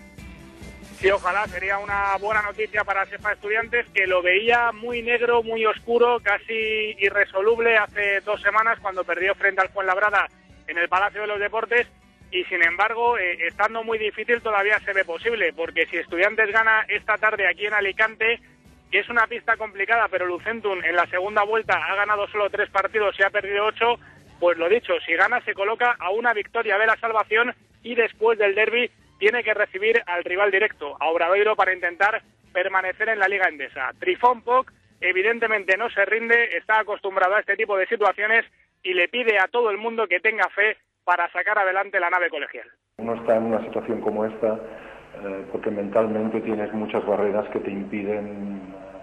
Sí, ojalá, sería una buena noticia para Cefa Estudiantes, que lo veía muy negro, muy oscuro, casi irresoluble hace dos semanas cuando perdió frente al Fuenlabrada en el Palacio de los Deportes, y sin embargo, eh, estando muy difícil, todavía se ve posible, porque si Estudiantes gana esta tarde aquí en Alicante, que es una pista complicada, pero Lucentum en la segunda vuelta ha ganado solo tres partidos y ha perdido ocho, pues lo dicho, si gana se coloca a una victoria de la salvación y después del derbi tiene que recibir al rival directo, a Obradoiro, para intentar permanecer en la Liga Endesa. Trifon Poc evidentemente no se rinde, está acostumbrado a este tipo de situaciones y le pide a todo el mundo que tenga fe para sacar adelante la nave colegial. No está en una situación como esta eh, porque mentalmente tienes muchas barreras que te impiden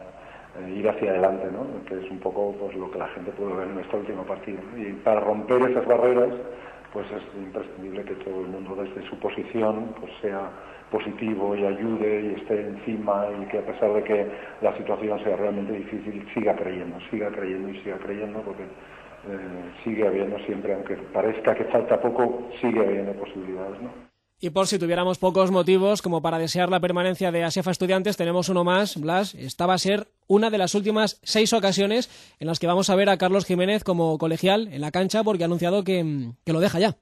eh, ir hacia adelante, ¿no? Que es un poco pues lo que la gente puede ver en este último partido. Y para romper esas barreras, pues es imprescindible que todo el mundo desde su posición pues sea positivo y ayude y esté encima, y que a pesar de que la situación sea realmente difícil, siga creyendo, siga creyendo y siga creyendo, porque Eh, sigue habiendo siempre, aunque parezca que falta poco, sigue habiendo posibilidades, ¿no? Y por si tuviéramos pocos motivos como para desear la permanencia de Asefa Estudiantes, tenemos uno más, Blas. Esta va a ser una de las últimas seis ocasiones en las que vamos a ver a Carlos Jiménez como colegial en la cancha, porque ha anunciado que, que lo deja ya.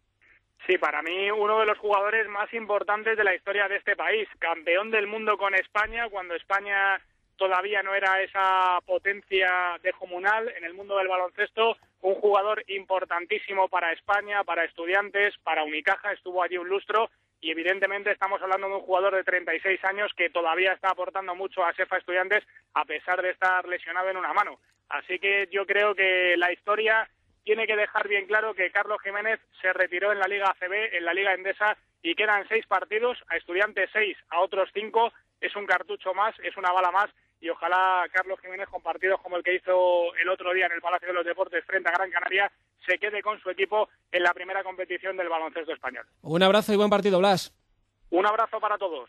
Sí, para mí uno de los jugadores más importantes de la historia de este país, campeón del mundo con España, cuando España todavía no era esa potencia descomunal en el mundo del baloncesto, un jugador importantísimo para España, para Estudiantes, para Unicaja, estuvo allí un lustro, y evidentemente estamos hablando de un jugador de treinta y seis años que todavía está aportando mucho a Cefa Estudiantes a pesar de estar lesionado en una mano. Así que yo creo que la historia tiene que dejar bien claro que Carlos Jiménez se retiró en la Liga A C B, en la Liga Endesa, y quedan seis partidos, a Estudiantes seis, a otros cinco, es un cartucho más, es una bala más, y ojalá Carlos Jiménez, con partidos como el que hizo el otro día en el Palacio de los Deportes frente a Gran Canaria, se quede con su equipo en la primera competición del baloncesto español. Un abrazo y buen partido, Blas. Un abrazo para todos.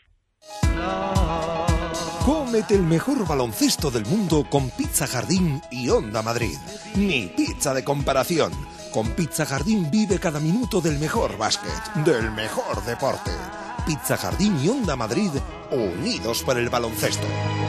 Cómete el mejor baloncesto del mundo con Pizza Jardín y Onda Madrid. Ni pizza de comparación. Con Pizza Jardín vive cada minuto del mejor básquet, del mejor deporte. Pizza Jardín y Onda Madrid, unidos por el baloncesto.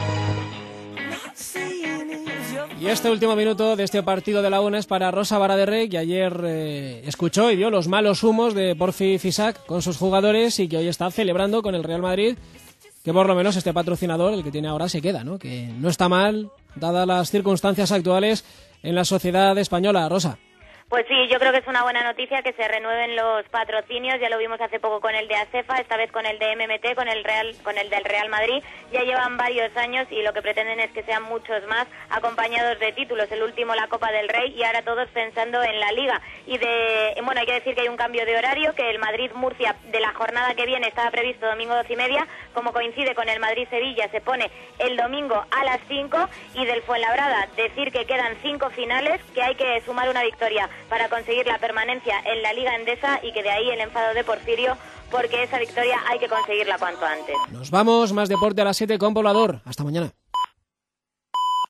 Y este último minuto de este partido de la U N E S para Rosa Baraderre, que ayer eh, escuchó y vio los malos humos de Porfi Fisac con sus jugadores, y que hoy está celebrando con el Real Madrid que por lo menos este patrocinador, el que tiene ahora, se queda, ¿no? Que no está mal, dadas las circunstancias actuales en la sociedad española. Rosa. Pues sí, yo creo que es una buena noticia que se renueven los patrocinios. Ya lo vimos hace poco con el de Asefa, esta vez con el de M M T, con el Real, con el del Real Madrid. Ya llevan varios años y lo que pretenden es que sean muchos más, acompañados de títulos. El último, la Copa del Rey, y ahora todos pensando en la Liga. Y de, bueno, hay que decir que hay un cambio de horario, que el Madrid-Murcia de la jornada que viene estaba previsto domingo doce y media, como coincide con el Madrid-Sevilla, se pone el domingo a las cinco. Y del Fuenlabrada, decir que quedan cinco finales, que hay que sumar una victoria para conseguir la permanencia en la Liga Endesa, y que de ahí el enfado de Porfirio, porque esa victoria hay que conseguirla cuanto antes. Nos vamos, más deporte a las siete con Poblador. Hasta mañana.